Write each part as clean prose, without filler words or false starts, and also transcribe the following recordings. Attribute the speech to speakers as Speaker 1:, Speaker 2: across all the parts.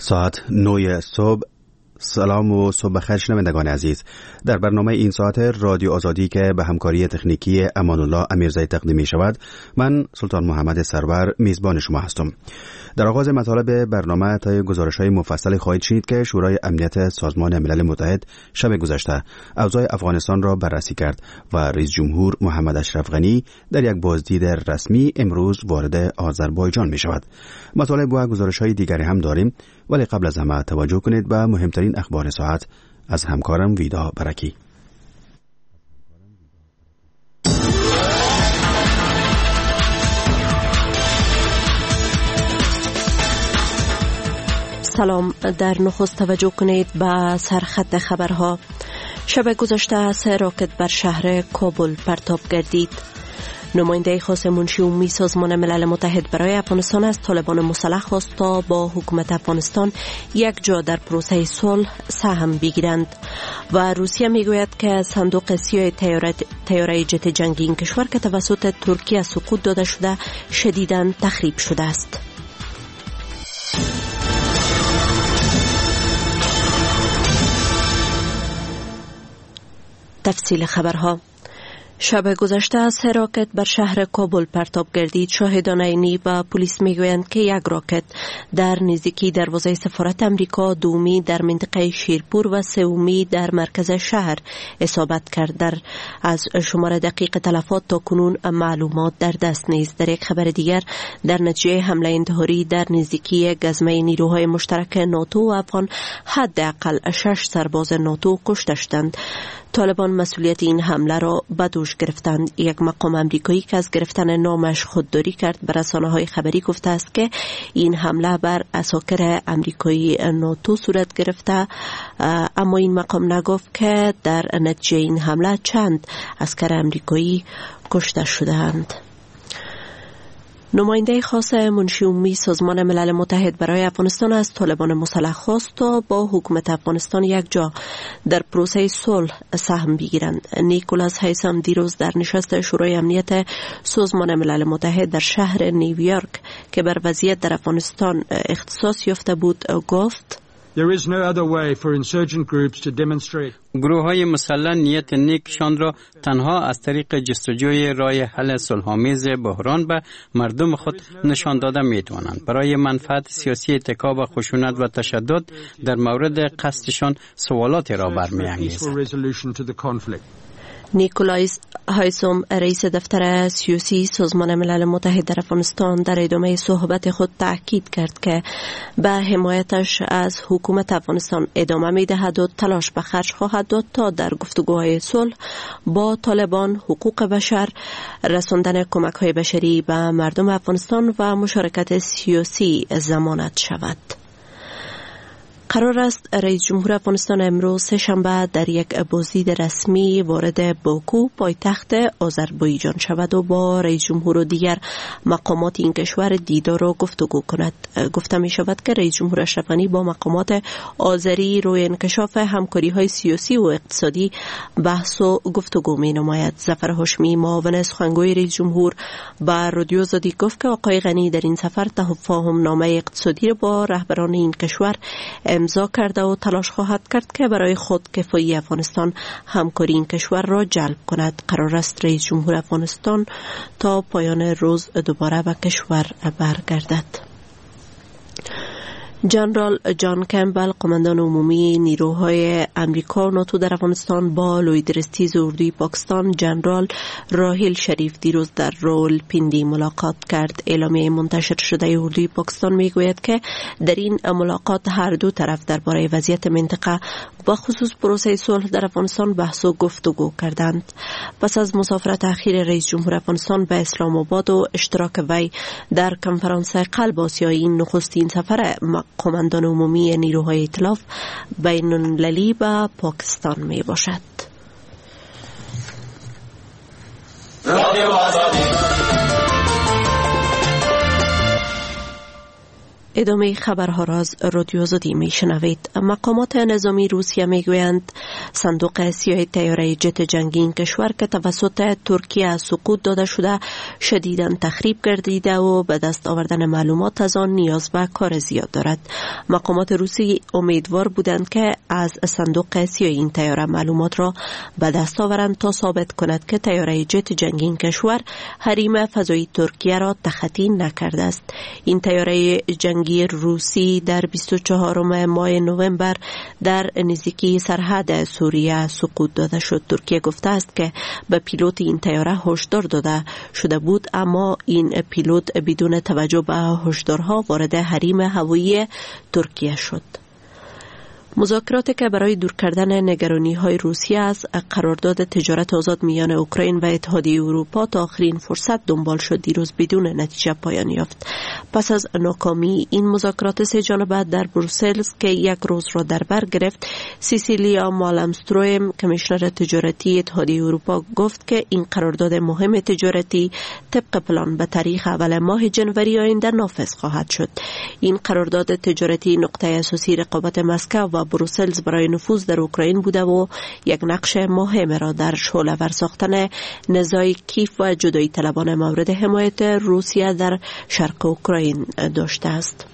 Speaker 1: ساعت 9 صبح. سلام و صبح بخیر شنوندگان عزیز. در برنامه این ساعت رادیو آزادی که به همکاری تکنیکی امان الله امیرزایی تقدیم می شود، من سلطان محمد سرور میزبان شما هستم. در آغاز مطالب برنامه طی گزارش‌های مفصلی خواهید شنید که شورای امنیت سازمان ملل متحد شب گذشته اوضاع افغانستان را بررسی کرد و رئیس جمهور محمد اشرف غنی در یک بازدید رسمی امروز وارد آذربایجان می شود. مطالب و گزارش‌های دیگری هم داریم، ولی قبل از همه توجه کنید به مهمترین اخبار ساعت از همکارم ویدا برکی.
Speaker 2: سلام. در نخست توجه کنید به سرخط خبرها. شب گذشته 3 راکت بر شهر کابل پرتاب گردید. نماینده خاص منشی عمومی سازمان ملل متحد برای افغانستان از طالبان مسلح خواست تا با حکومت افغانستان یک جا در پروسه صلح سهم بگیرند و روسیه میگوید که صندوق سیاه طیاره جت جنگی این کشور که توسط ترکیه سقوط داده شده شدیداً تخریب شده است. تفصیل خبرها. شب گذشته 3 راکت بر شهر کابل پرتاب گردید. شاهدان عینی و پلیس میگویند که یک راکت در نزدیکی دروازه سفارت امریکا، دومی در منطقه شیرپور و سومی در مرکز شهر اصابت کرد. در از شمار دقیق تلفات تا کنون معلومات در دست نیست. در یک خبر دیگر، در نتیجه حمله انتحاری در نزدیکی گزمه نیروهای مشترک ناتو و افغان حداقل 6 سرباز ناتو کشته شدند. طالبان مسئولیت این حمله را به دوش گرفتند. یک مقام امریکایی که از گرفتن نامش خودداری کرد به رسانه‌های خبری گفته است که این حمله بر عساکر امریکایی ناتو صورت گرفته، اما این مقام نگفت که در نتیجه این حمله چند عسکر امریکایی کشته شدند. نماینده خاص منشی عمومی سازمان ملل متحد برای افغانستان از طالبان مسلح خواست تا با حکومت افغانستان یک جا در پروسه صلح سهم بگیرند. نیکولاس هیثم دیروز در نشست شورای امنیت سازمان ملل متحد در شهر نیویورک که بر وضعیت در افغانستان اختصاص یافته بود گفت:
Speaker 3: گروه‌های مسلح نیت نیکشان را تنها از طریق جستجوی راه حل صلح‌آمیز بحران به مردم خود نشان داده می‌توانند. برای منفعت سیاسی اتکا و خشونت و تشدد در مورد قصدشان سوالاتی را برمی‌انگیزد.
Speaker 2: نیکولاس هیثم رئیس دفتر سیاسی سازمان ملل متحد در افغانستان در ادامه صحبت خود تاکید کرد که به حمایتش از حکومت افغانستان ادامه می‌دهد و تلاش به خرج خواهد داد تا در گفتگوهای صلح با طالبان، حقوق بشر، رساندن کمک‌های بشری به مردم افغانستان و مشارکت سیاسی ضمانت شود. قرار است رئیس جمهور افغانستان امروز سه‌شنبه در یک بازدید رسمی وارد باکو پایتخت آذربایجان شود و با رئیس جمهور و دیگر مقامات این کشور دیدار و گفتگو کند. گفته می شود که رئیس جمهور اشرف غنی با مقامات آذری روی انکشاف همکاری‌های سیاسی و اقتصادی بحث و گفتگو می نماید. ظفر هاشمی معاون سخنگوی رئیس جمهور با رادیو آزادی گفت که آقای غنی در این سفر تفاهم نامه اقتصادی را با رهبران این کشور امضا کرده و تلاش خواهد کرد که برای خود کفایی افغانستان همکاری این کشور را جلب کند. قرار است رئیس جمهور افغانستان تا پایان روز دوباره به کشور برگردد. جنرال جان کمبل، قماندان عمومی نیروهای امریکا و ناتو در افغانستان، با لویدرستیز اردوی پاکستان جنرال راحیل شریف دیروز در راولپیندی ملاقات کرد. اعلامیه منتشر شده اردوی پاکستان میگوید که در این ملاقات هر دو طرف درباره وضعیت منطقه و خصوص پروسه صلح در افغانستان بحث و گفتگو کردند. پس از مسافرت اخیر رئیس جمهور افغانستان به اسلام آباد و اشتراک وی در کنفرانس قلب آسیایی، نخستین سفر قماندان عمومی نیروهای ائتلاف بین المللی به پاکستان می باشد. ادامه خبرها را از رادیو آزادی میشنوید. مقامات نظامی روسیه میگویند صندوق سیاه طیاره جت جنگی این کشور که توسط ترکیه سقوط داده شده شدیداً تخریب گردیده و به دست آوردن معلومات از آن نیاز به کار زیاد دارد. مقامات روسی امیدوار بودند که از صندوق سیاه این طیاره معلومات را به دست آورند تا ثابت کند که طیاره جت جنگی این کشور حریم فضایی ترکیه را تخطی نکرده است. این طیاره جنگی روسی در 24 ماه نوامبر در نزدیکی سرحد سوریه سقوط داده شد. ترکیه گفته است که به پیلوت این طیاره هشدار داده شده بود، اما این پیلوت بدون توجه به هشدارها وارد حریم هوایی ترکیه شد. مذاکراتی که برای دور کردن نگرانی‌های روسیه از قرارداد تجارت آزاد میان اوکراین و اتحادیه اروپا تا آخرین فرصت دنبال شد دیروز بدون نتیجه پایان یافت. پس از ناکامی این مذاکرات سه جانبه در بروسل که یک روز را در بر گرفت، سیسیلیا مالمستروم کمیشنر تجارتی اتحادیه اروپا گفت که این قرارداد مهم تجارتی طبق پلان به تاریخ اول ماه جنوری آینده نافذ خواهد شد. این قرارداد تجارتی نقطه اساسی رقابت مسکو و بروسلز برای نفوذ در اوکراین بوده و یک نقش مهم را در شعله‌ور ساختن نزاع کیف و جدایی طلبان مورد حمایت روسیه در شرق اوکراین داشته است.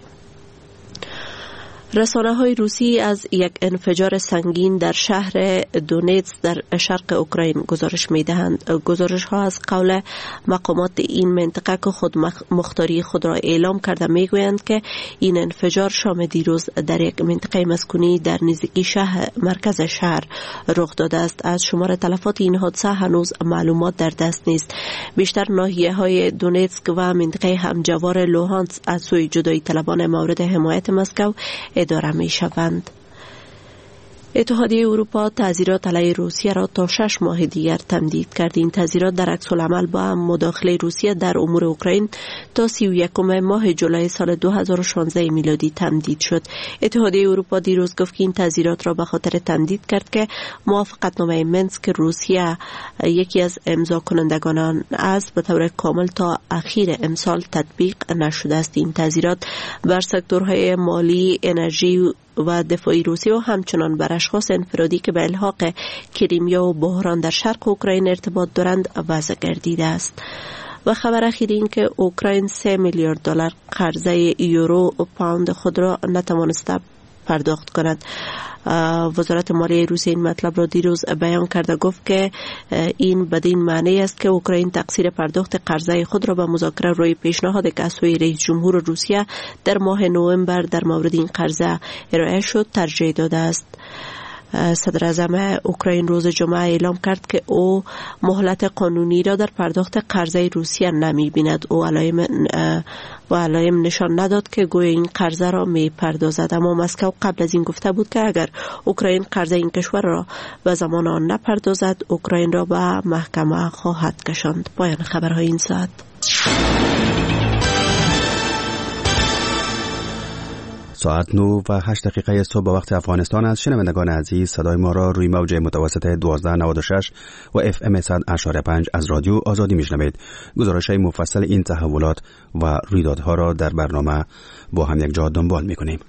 Speaker 2: رسانه‌های روسی از یک انفجار سنگین در شهر دونتسک در شرق اوکراین گزارش می‌دهند. گزارش‌ها از قول مقامات این منطقه که خود مختاری خود را اعلام کرده می‌گویند که این انفجار شام دیروز در یک منطقه مسکونی در نزدیکی مرکز شهر رخ داده است. از شمار تلفات این حادثه هنوز معلومات در دست نیست. بیشتر ناحیه‌های دونتسک و منطقه همجوار لوهانسک از سوی جدایی طلبان مورد حمایت مسکو اداره می شوند. اتحادیه اروپا تعزیرات علیه روسیه را تا 6 ماه دیگر تمدید کرد. این تعزیرات در عکس العمل با مداخله روسیه در امور اوکراین تا 31 ماه جولای سال 2016 میلادی تمدید شد. اتحادیه اروپا دیروز گفت که این تعزیرات را به خاطر تمدید کرد که موافقتنامه منسک روسیه یکی از امضا کنندگان آن است به طور کامل تا اخیر امسال تطبیق نشده است. این تعزیرات بر سکتورهای مالی، انرژی و دفاعی روسیه و همچنان بر اشخاص انفرادی که به الحاق کریمیا و بحران در شرق اوکراین ارتباط دارند وضع گردیده است. و خبر اخیر این که اوکراین 3 میلیارد دلار قرضه یورو و پوند خود را نتوانسته پرداخت کند. وزارت مالیه روسیه این مطلب را دیروز بیان کرده، گفت که این بدین معنی است که اوکراین تقصیر پرداخت قرضه خود را به مذاکره روی پیشنهاد که از سوی رئیس جمهور روسیه در ماه نوامبر در مورد این قرضه ارائه شد ترجیح داده است. صدر اعظم اوکراین روز جمعه اعلام کرد که او مهلت قانونی را در پرداخت قرضه روسیه نمی بیند. او علائم نشان نداد که گویا این قرضه را می پردازد، اما مسکو قبل از این گفته بود که اگر اوکراین قرضه این کشور را به زمان آن نپردازد اوکراین را به محکمه خواهد کشاند. پایان خبرهای این ساعت.
Speaker 1: ساعت 9 و 8 دقیقه صبح به وقت افغانستان است. شنوندگان عزیز، صدای ما را روی موج متوسط 1296 و FM 100.5 از رادیو آزادی میشنوید. گزارش‌های مفصل این تحولات و رویدادها را در برنامه با هم یک جا دنبال می‌کنیم.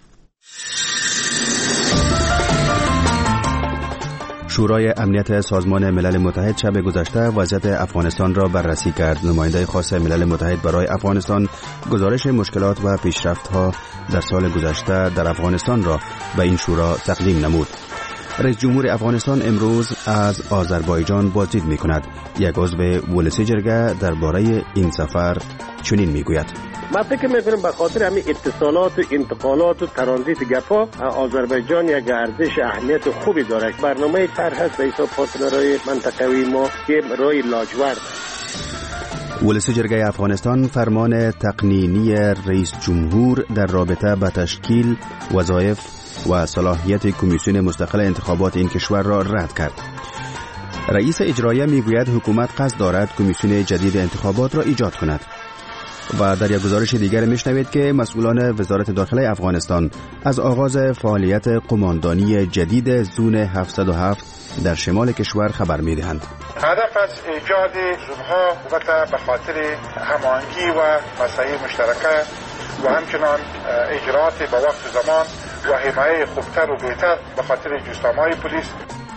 Speaker 1: شورای امنیت سازمان ملل متحد شب گذشته وضعیت افغانستان را بررسی کرد. نماینده خاص ملل متحد برای افغانستان گزارش مشکلات و پیشرفت‌ها در سال گذشته در افغانستان را به این شورا تقدیم نمود. رئیس جمهور افغانستان امروز از آذربایجان بازدید می‌کند. یک عضو ولسی جرگه درباره این سفر چنین می‌گوید:
Speaker 4: من فکر میکنم به خاطر همین اتصالات و انتقالات و ترانزیت گپا آذربایجان یک ارزش اهمیت خوبی داره. برنامه طرح هست به حساب پارتنرهای منطقوی ما که رای لاجورد.
Speaker 1: ولسی جرگه افغانستان فرمان تقنینی رئیس جمهور در رابطه با تشکیل وظایف و صلاحیت کمیسیون مستقل انتخابات این کشور را رد کرد. رئیس اجرایه میگوید حکومت قصد دارد کمیسیون جدید انتخابات را ایجاد کند. و در یک گزارش دیگر میشنوید که مسئولان وزارت داخله افغانستان از آغاز فعالیت قماندانی جدید زون 707 در شمال کشور خبر میدهند.
Speaker 5: هدف از ایجاد زونها البته به خاطر هماهنگی و مسائل مشترکه و همچنان اجرات با وقت زمان و حمایت خوبتر و بهتر به خاطر جستام‌های پلیس.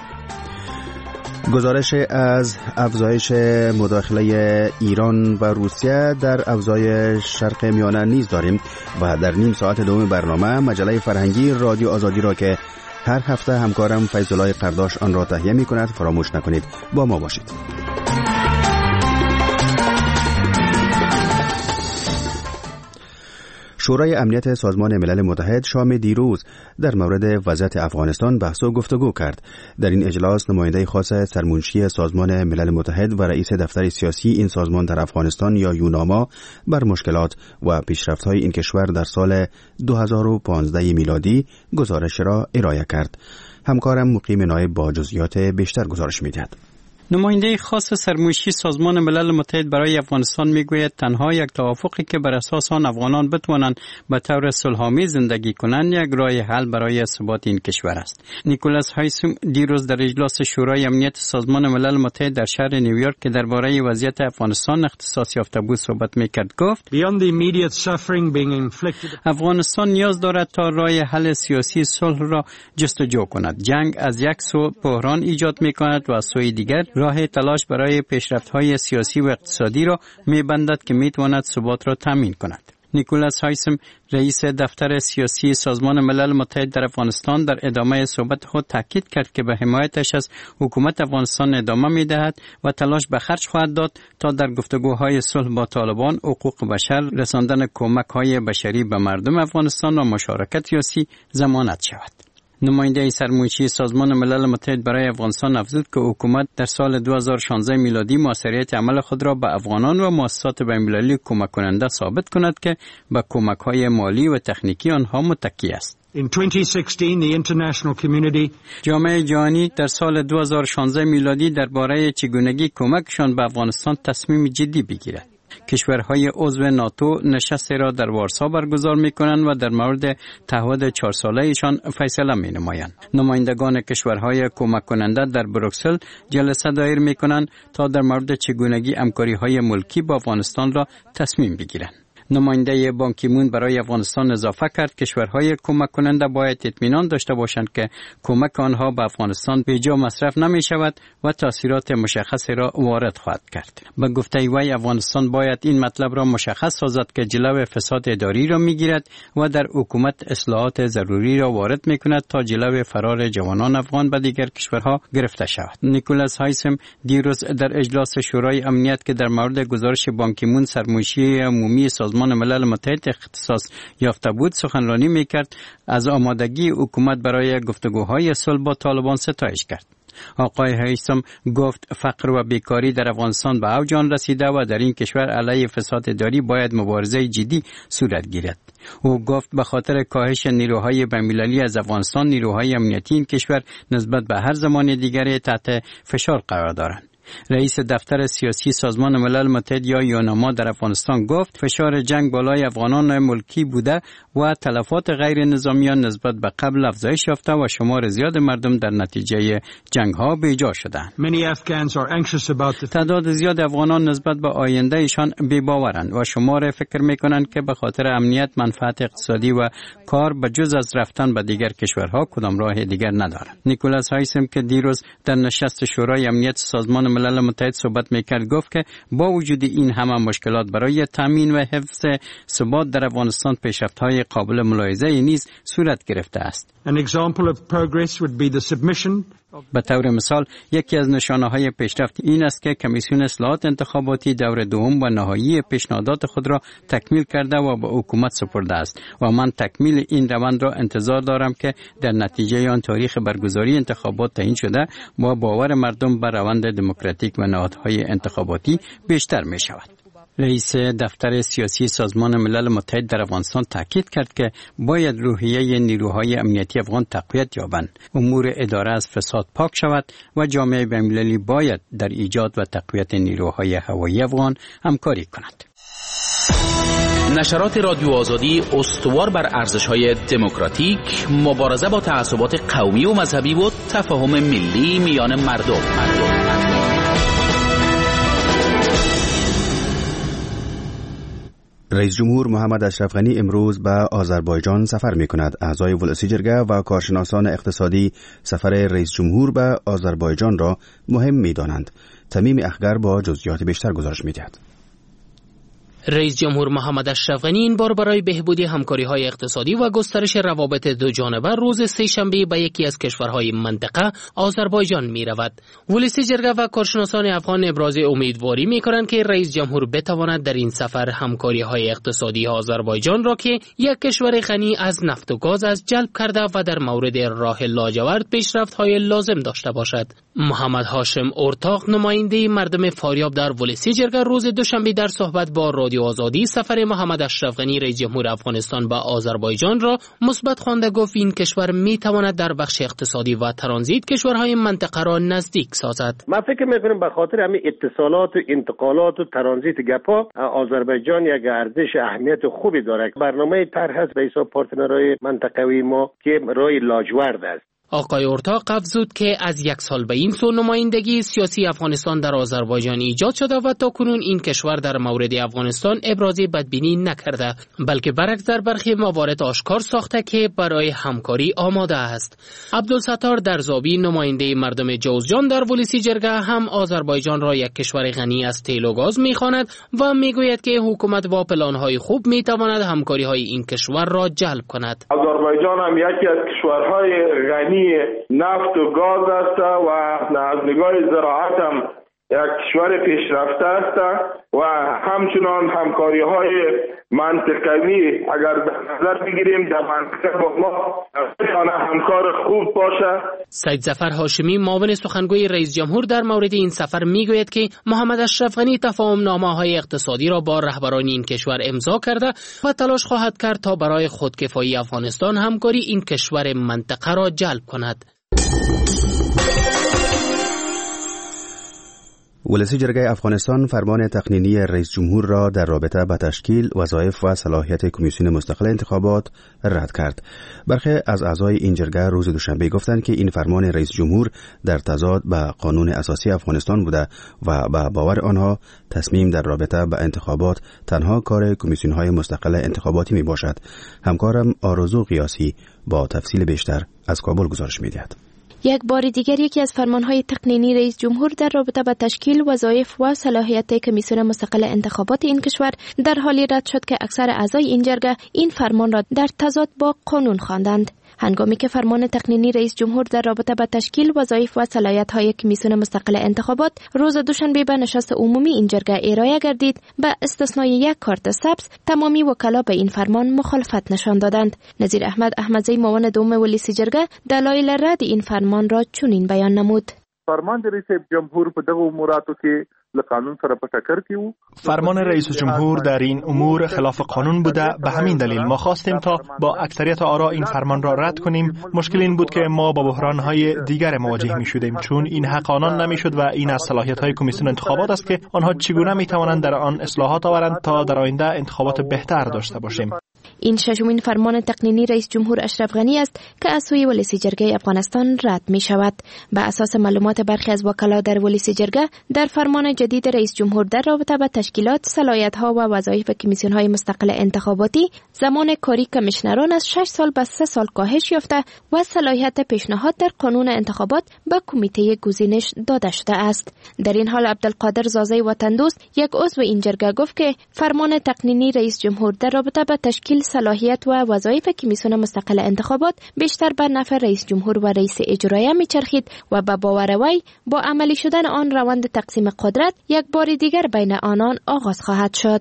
Speaker 1: گزارش از افزایش مداخله ایران و روسیه در اوضاع شرق میانه نیز داریم و در نیم ساعت دوم برنامه مجله فرهنگی رادیو آزادی را که هر هفته همکارم فیض‌الله قرداش آن را تهیه می کند فراموش نکنید. با ما باشید. شورای امنیت سازمان ملل متحد شام دیروز در مورد وضعیت افغانستان بحث و گفتگو کرد. در این اجلاس نماینده خاص سرمنشی سازمان ملل متحد و رئیس دفتر سیاسی این سازمان در افغانستان یا یوناما بر مشکلات و پیشرفت‌های این کشور در سال 2015 میلادی گزارش را ارائه کرد. همکارم مقیم نایب با جزئیات بیشتر گزارش می‌دهد.
Speaker 3: نماینده خاص سرمنشی سازمان ملل متحد برای افغانستان میگوید تنها یک توافقی که بر اساس آن افغانان بتوانند به طور صلح‌آمیز زندگی کنند یک راه حل برای ثبات این کشور است. نیکولاس هایسوم دیروز در اجلاس شورای امنیت سازمان ملل متحد در شهر نیویورک که درباره وضعیت افغانستان اختصاص یافته بود صحبت میکرد گفت افغانستان نیاز دارد تا راه حل سیاسی صلح را جستجو کند. جنگ از یک سو بحران ایجاد میکند و از سوی دیگر راه تلاش برای پیشرفت‌های سیاسی و اقتصادی را می‌بندد که می‌تواند ثبات را تامین کند. نیکولاس هایسم رئیس دفتر سیاسی سازمان ملل متحد در افغانستان در ادامه صحبت خود تاکید کرد که به حمایتش از حکومت افغانستان ادامه می‌دهد و تلاش به خرج خواهد داد تا در گفتگوهای صلح با طالبان، حقوق بشر، رساندن کمک‌های بشری به مردم افغانستان و مشارکت سیاسی ضمانت شود. نماینده سرمنشی سازمان ملل متحد برای افغانستان افزود که حکومت در سال 2016 میلادی موثریت عمل خود را به افغانان و مؤسسات بین‌المللی کمک کننده ثابت کند که به کمک‌های مالی و تکنیکی آنها متکی است. جامعه جهانی در سال 2016 میلادی درباره چگونگی کمکشان به افغانستان تصمیم جدی بگیرد. کشورهای عضو ناتو نشستی را در وارسا برگزار می‌کنند و در مورد تعهد 4 ساله‌ایشان فیصله می‌نمایند. نمایندگان کشورهای کمک کننده در بروکسل جلسه دایر می‌کنند تا در مورد چگونگی همکاری‌های ملکی با افغانستان را تصمیم بگیرند. نماینده بان کی مون برای افغانستان اضافه کرد کشورهای کمک کننده باید اطمینان داشته باشند که کمک آنها به افغانستان بیجا مصرف نمی شود و تاثیرات مشخصی را وارد خواهد کرد. به گفته وی افغانستان باید این مطلب را مشخص سازد که جلو فساد اداری را می گیرد و در حکومت اصلاحات ضروری را وارد می کند تا جلو فرار جوانان افغان به دیگر کشورها گرفته شود. نیکولاس هایسم دیروز در اجلاس شورای امنیت که در مورد گزارش بان کی مون سرمنشی عمومی سازمان ملل متحد اختصاص یافته بود سخنرانی میکرد از آمادگی حکومت برای گفتگوهای صلح با طالبان ستایش کرد. آقای هایسم گفت فقر و بیکاری در افغانستان به اوج آن رسیده و در این کشور علیه فساد اداری باید مبارزه جدی صورت گیرد. او گفت به خاطر کاهش نیروهای بین‌المللی از افغانستان نیروهای امنیتی این کشور نسبت به هر زمان دیگری تحت فشار قرار دارند. رئیس دفتر سیاسی سازمان ملل متحد یا یوناما در افغانستان گفت فشار جنگ بالای افغانان ملکی بوده و تلفات غیر نظامیان نسبت به قبل افزایش یافته و شمار زیاد مردم در نتیجه جنگ ها بیجا شدند. تعداد زیاد افغانان نسبت به آینده ایشان بی‌باورند و شمار فکر می‌کنند که به خاطر امنیت، منفعت اقتصادی و کار به جز از رفتن به دیگر کشورها کدام راه دیگر ندارند. نیکولاس هایسم که دیروز در نشست شورای امنیت سازمان ملل متحد صحبت میکرد گفت که با وجود این همه مشکلات برای تامین و حفظ ثبات در افغانستان پیشرفت‌های قابل ملاحظه نیز صورت گرفته است. به طور مثال یکی از نشانه‌های پیشرفت این است که کمیسیون اصلاحات انتخاباتی دور دوم و نهایی پیشنهادات خود را تکمیل کرده و به حکومت سپرده است و من تکمیل این روند را انتظار دارم که در نتیجه آن تاریخ برگزاری انتخابات تعیین شده و باور مردم بر روند دموکراتیک و نهادهای انتخاباتی بیشتر می شود. رئیس دفتر سیاسی سازمان ملل متحد در افغانستان تاکید کرد که باید روحیه نیروهای امنیتی افغان تقویت یابند، امور اداره از فساد پاک شود و جامعه بین‌المللی باید در ایجاد و تقویت نیروهای هوایی افغان همکاری کند.
Speaker 6: نشرات رادیو آزادی استوار بر ارزش‌های دموکراتیک، مبارزه با تعصبات قومی و مذهبی و تفاهم ملی میان مردم.
Speaker 1: رئیس جمهور محمد اشرف غنی امروز به آذربایجان سفر می کند. اعضای ولسی جرگه و کارشناسان اقتصادی سفر رئیس جمهور به آذربایجان را مهم می دانند. تمیم اخگر با جزئیات بیشتر گزارش می دهد.
Speaker 7: رئیس جمهور محمد اشرف غنی این بار برای بهبودی همکاری‌های اقتصادی و گسترش روابط دو جانبه روز سه‌شنبه به یکی از کشورهای منطقه آذربایجان می‌رود. ولسی جرگه و کارشناسان افغان ابراز امیدواری می‌کنند که رئیس جمهور بتواند در این سفر همکاری‌های اقتصادی آذربایجان را که یک کشور غنی از نفت و گاز از جلب کرده و در مورد راه لاجورد پیشرفت‌های لازم داشته باشد. محمد هاشم اورتاق نماینده مردم فاریاب در ولسی جرگه روز دوشنبه در صحبت با رادیو آزادی سفر محمد اشرف غنی رئیس جمهور افغانستان به آذربایجان را مثبت خوانده گفت این کشور میتواند در بخش اقتصادی و ترانزیت کشورهای منطقه را نزدیک سازد.
Speaker 4: من فکر میکنم به خاطر همین اتصالات و انتقالات و ترانزیت گپا آذربایجان یک ارزش اهمیت خوبی دارد. برنامه طرح هست به حساب پارتنرهای منطقوی ما که راه لاجورد است.
Speaker 7: آقای اورتاق افزود که از یک سال به این سو نمایندگی سیاسی افغانستان در آذربایجان ایجاد شده و تاکنون این کشور در مورد افغانستان ابراز بدبینی نکرده، بلکه برعکس در برخی موارد آشکار ساخته که برای همکاری آماده است. عبدالستار درزابی نماینده مردم جوزجان در ولسی جرگه هم آذربایجان را یک کشور غنی از تیل و گاز می‌خواند و میگوید که حکومت با پلان‌های خوب می‌تواند همکاری‌های این کشور را جلب کند.
Speaker 8: آذربایجان هم یکی از کشورهای غنی نفت و گاز است و از نگاه زراعت هم یک کشور پیشرفته است و همچنان همکاری‌های منطقوی اگر به نظر بگیریم در منطقه با ما همکار خوب باشه.
Speaker 7: سید ظفر هاشمی معاون سخنگوی رئیس جمهور در مورد این سفر میگوید که محمد اشرف غنی تفاهم‌نامه‌های اقتصادی را با رهبران این کشور امضا کرده و تلاش خواهد کرد تا برای خودکفایی افغانستان همکاری این کشور منطقه را جلب کند.
Speaker 1: ولسی جرگه افغانستان فرمان تقنینی رئیس جمهور را در رابطه با تشکیل وظایف و صلاحیت کمیسیون مستقل انتخابات رد کرد. برخی از اعضای این جرگه روز دوشنبه گفتند که این فرمان رئیس جمهور در تضاد با قانون اساسی افغانستان بوده و با باور آنها تصمیم در رابطه با انتخابات تنها کار کمیسیون‌های مستقل انتخاباتی می باشد. همکارم آرزو قیاسی با تفصیل بیشتر از کابل گزارش می‌دهد.
Speaker 9: یک بار دیگر یکی از فرمانهای تقنینی رئیس جمهور در رابطه با تشکیل وظایف و صلاحیت کمیسیون مستقل انتخابات این کشور در حالی رد شد که اکثر اعضای این جرگه این فرمان را در تضاد با قانون خواندند. هنگامی که فرمان تقنینی رئیس جمهور در رابطه با تشکیل وظایف و صلاحیت‌های کمیسیون مستقل انتخابات روز دوشنبه به نشست عمومی این جرگه ارائه گردید، به استثنای یک کارت سبز تمامی وکلا به این فرمان مخالفت نشان دادند. نظیر احمد احمدزی معاون دوم ولسی جرگه دلایل رد این فرمان را چنین بیان نمود.
Speaker 10: فرمان رئیس جمهور په دغه اموراتو کې له قانون سره په ټکر کې وو.
Speaker 11: فرمان رئیس جمهور در این امور خلاف قانون بوده. به همین دلیل ما خواستیم تا با اکثریت آرا این فرمان را رد کنیم. مشکل این بود که ما با بحران‌های دیگر مواجه می‌شدیم، چون این حق آنان نمی‌شد و این از صلاحیت‌های کمیسیون انتخابات است که آنها چگونه می‌توانند در آن اصلاحات آورند تا در آینده انتخابات بهتر داشته باشیم.
Speaker 9: این ششمین فرمان تقنینی رئیس جمهور اشرف غنی است که از سوی ولسی جرگه افغانستان رد می شود. به اساس معلومات برخی از وکلا در ولسی جرگه، در فرمان جدید رئیس جمهور در رابطه با تشکیلات، صلاحیت‌ها و وظایف کمیسیون‌های مستقل انتخاباتی، زمان کاری کمیشنران از 6 سال به 3 سال کاهش یافته و صلاحیت پیشنهاد در قانون انتخابات به کمیته گزینش داده شده است. در این حال عبدالقادر زازی وطندوست، یک عضو این جرگه گفت که فرمان تقنینی رئیس جمهور در رابطه با تشکیل صلاحیت و وظایف کمیسیون مستقل انتخابات بیشتر بر نفع رئیس جمهور و رئیس اجرایی میچرخید و به باور وی با عملی شدن آن روند تقسیم قدرت یک بار دیگر بین آنان آغاز خواهد شد.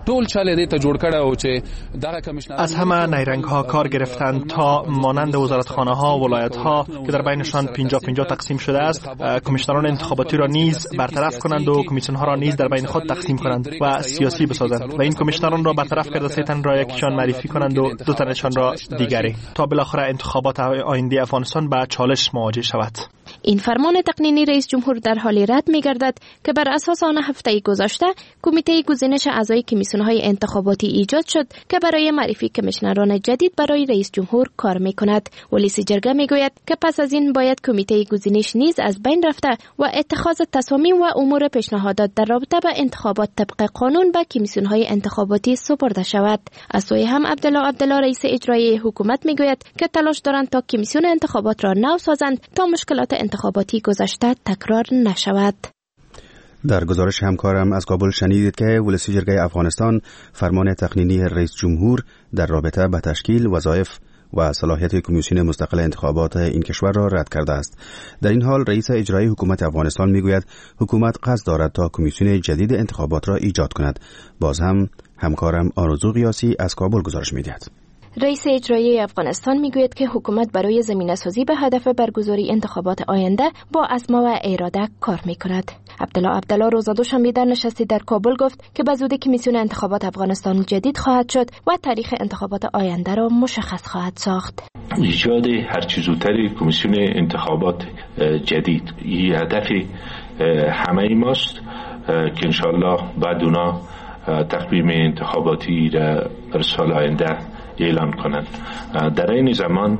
Speaker 11: از همه نیرنگ ها کار گرفتند تا مانند وزارتخانه ها و ولایت ها که در بینشان 50-50 تقسیم شده است، کمیشنران انتخاباتی را نیز برطرف کنند و کمیسیون ها را نیز در بین خود تقسیم کنند و سیاسی بسازند و این کمیشنران را برطرف کرده 3 تن را یکیشان معرفی کنند و 2 تنشان را دیگری، تا بالاخره انتخابات آینده افغانستان با چالش مواجه شود.
Speaker 9: این فرمان تقنینی رئیس جمهور در حالی رد می‌گردد که بر اساس آن هفته گذشته کمیته گزینش اعضای کمیسیون‌های انتخاباتی ایجاد شد که برای معرفی کمیشنران جدید برای رئیس جمهور کار می‌کند. ولسی جرگه می‌گوید که پس از این باید کمیته گزینش نیز از بین رفته و اتخاذ تصامیم و امور پیشنهادات در رابطه با انتخابات طبق قانون به کمیسیون‌های انتخاباتی سپرده شود. از سوی هم عبدالله رئیس اجرایی حکومت می‌گوید که تلاش دارند تا کمیسیون انتخابات را نو سازند تا مشکلات انتخاباتی گذشته تکرار نشود.
Speaker 1: در گزارش همکارم از کابل شنیدید که ولسی جرگه افغانستان فرمان تقنینی رئیس جمهور در رابطه با تشکیل وظایف و صلاحیت کمیسیون مستقل انتخابات این کشور را رد کرده است. در این حال رئیس اجرایی حکومت افغانستان میگوید حکومت قصد دارد تا کمیسیون جدید انتخابات را ایجاد کند. باز هم همکارم آرزو قیاسی از کابل گزارش میدهد.
Speaker 9: رئیس اجرایی افغانستان میگوید که حکومت برای زمینه‌سازی به هدف برگزاری انتخابات آینده با عزم و اراده کار میکند. عبدالله روز دوشنبه در نشستی در کابل گفت که به زودی کمیسیون انتخابات افغانستان جدید خواهد شد و تاریخ انتخابات آینده را مشخص خواهد ساخت.
Speaker 12: ایجاد هرچه زودتر کمیسیون انتخابات جدید این هدف همه ماست که انشالله بعد اونا تقویم انتخاباتی را در سال آینده اعلان کنند. در این زمان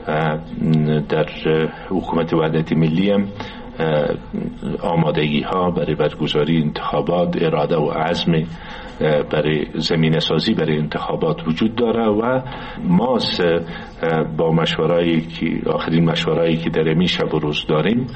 Speaker 12: در حکومت وحدت ملی هم آمادگی ها برای برگزاری انتخابات، اراده و عزم برای زمینه سازی برای انتخابات وجود داره و ما با آخرین مشوره‌ای که در این شب و روز داریم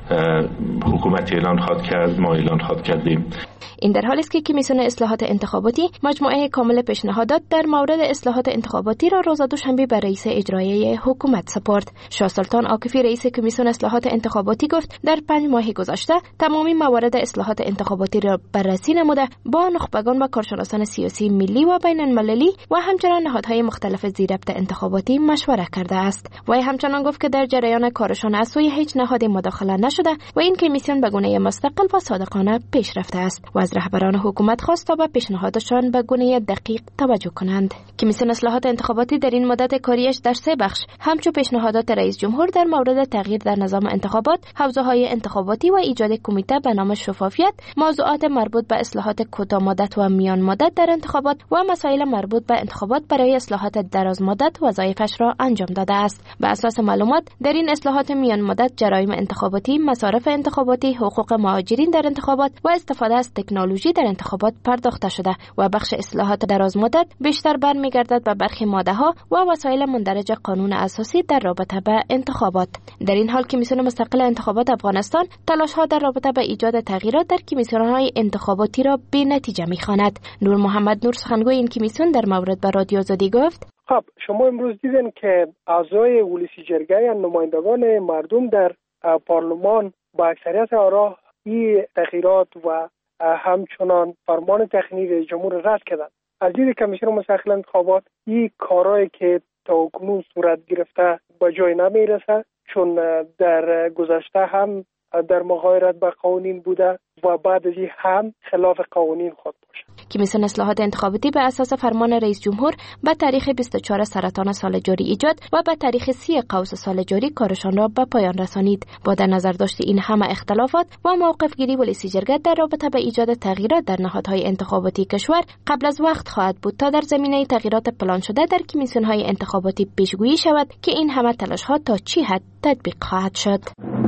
Speaker 12: حکومت اعلان خواهد کرد، ما اعلان خواهد کردیم.
Speaker 9: این در حالی است که کمیسیون اصلاحات انتخاباتی مجموعه کامل پیشنهادات در مورد اصلاحات انتخاباتی را روز دوشنبه به رئیس اجرایی حکومت سپرد. شاه سلطان عاکفی رئیس کمیسیون اصلاحات انتخاباتی گفت در 5 ماه گذشته تمامی موارد اصلاحات انتخاباتی را بررسی نموده، با نخبگان و کارشناسان سیاسی ملی و بین المللی و همچنان نهادهای مختلف زیربط انتخاباتی مشوره کرده است. وی همچنان گفت که در جریان کارشان از سوی هیچ نهادی مداخله نشده و این کمیسیون به گونه مستقل و صادقانه پیش رفته است و از رهبران حکومت خواست تا به پیشنهادشان به گونه دقیق توجه کنند. کمیسیون اصلاحات انتخاباتی در این مدت کاریش در 3 بخش همچون پیشنهادات رئیس جمهور در مورد تغییر در نظام انتخابات، حوزه‌های انتخاباتی و ایجاد کمیته به نام شفافیت، موضوعات مربوط به اصلاحات کوتاه مدت و میان مدت در انتخابات و مسائل مربوط به انتخابات برای اصلاحات دراز مدت وظایفش را انجام داده است. به اساس معلومات در این اصلاحات میان مدت جرایم انتخاباتی، مصارف انتخاباتی، حقوق مهاجرین در انتخابات و استفاده از تکنولوژی در انتخابات پرداخته شده و بخش اصلاحات دراز مدت بیشتر برمیگردد به برخی ماده‌ها و وسایل مندرج قانون اساسی در رابطه با انتخابات. در این حال کمیسیون مستقل انتخابات افغانستان تلاش‌ها در رابطه با ایجاد تغییرات در کمیسیون‌های انتخاباتی را بی‌نتیجه می‌خواند. نور محمد نور سخنگوی این کمیسیون در مورد با رادیو آزادی گفت:
Speaker 13: خب شما امروز دیدین که اعضای ولسی جرگه یا نمایندگان مردم در پارلمان با اکثریت آرا این تغییرات و همچنان فرمان تقنینی رئیس جمهور رد کردند. از دید کمیسیون مستقل انتخابات این کارهایی که تا کنون صورت گرفته به جای نمیرسه، چون در گذشته هم در مغایرت با قوانین بوده و بعد از این هم خلاف قوانین خود باشه.
Speaker 9: کمیسیون اصلاحات انتخاباتی به اساس فرمان رئیس جمهور به تاریخ 24 سرطان سال جاری ایجاد و به تاریخ 30 قوس سال جاری کارشان را به پایان رسانید. با در نظر داشت این همه اختلافات و موقف گیری ولسی جرگه در رابطه به ایجاد تغییرات در نهادهای انتخاباتی کشور قبل از وقت خواهد بود تا در زمینه تغییرات پلان شده در کمیسیون‌های انتخاباتی پیشگویی شود که این همه تلاش‌ها تا چی حد تطبیق خواهد شد.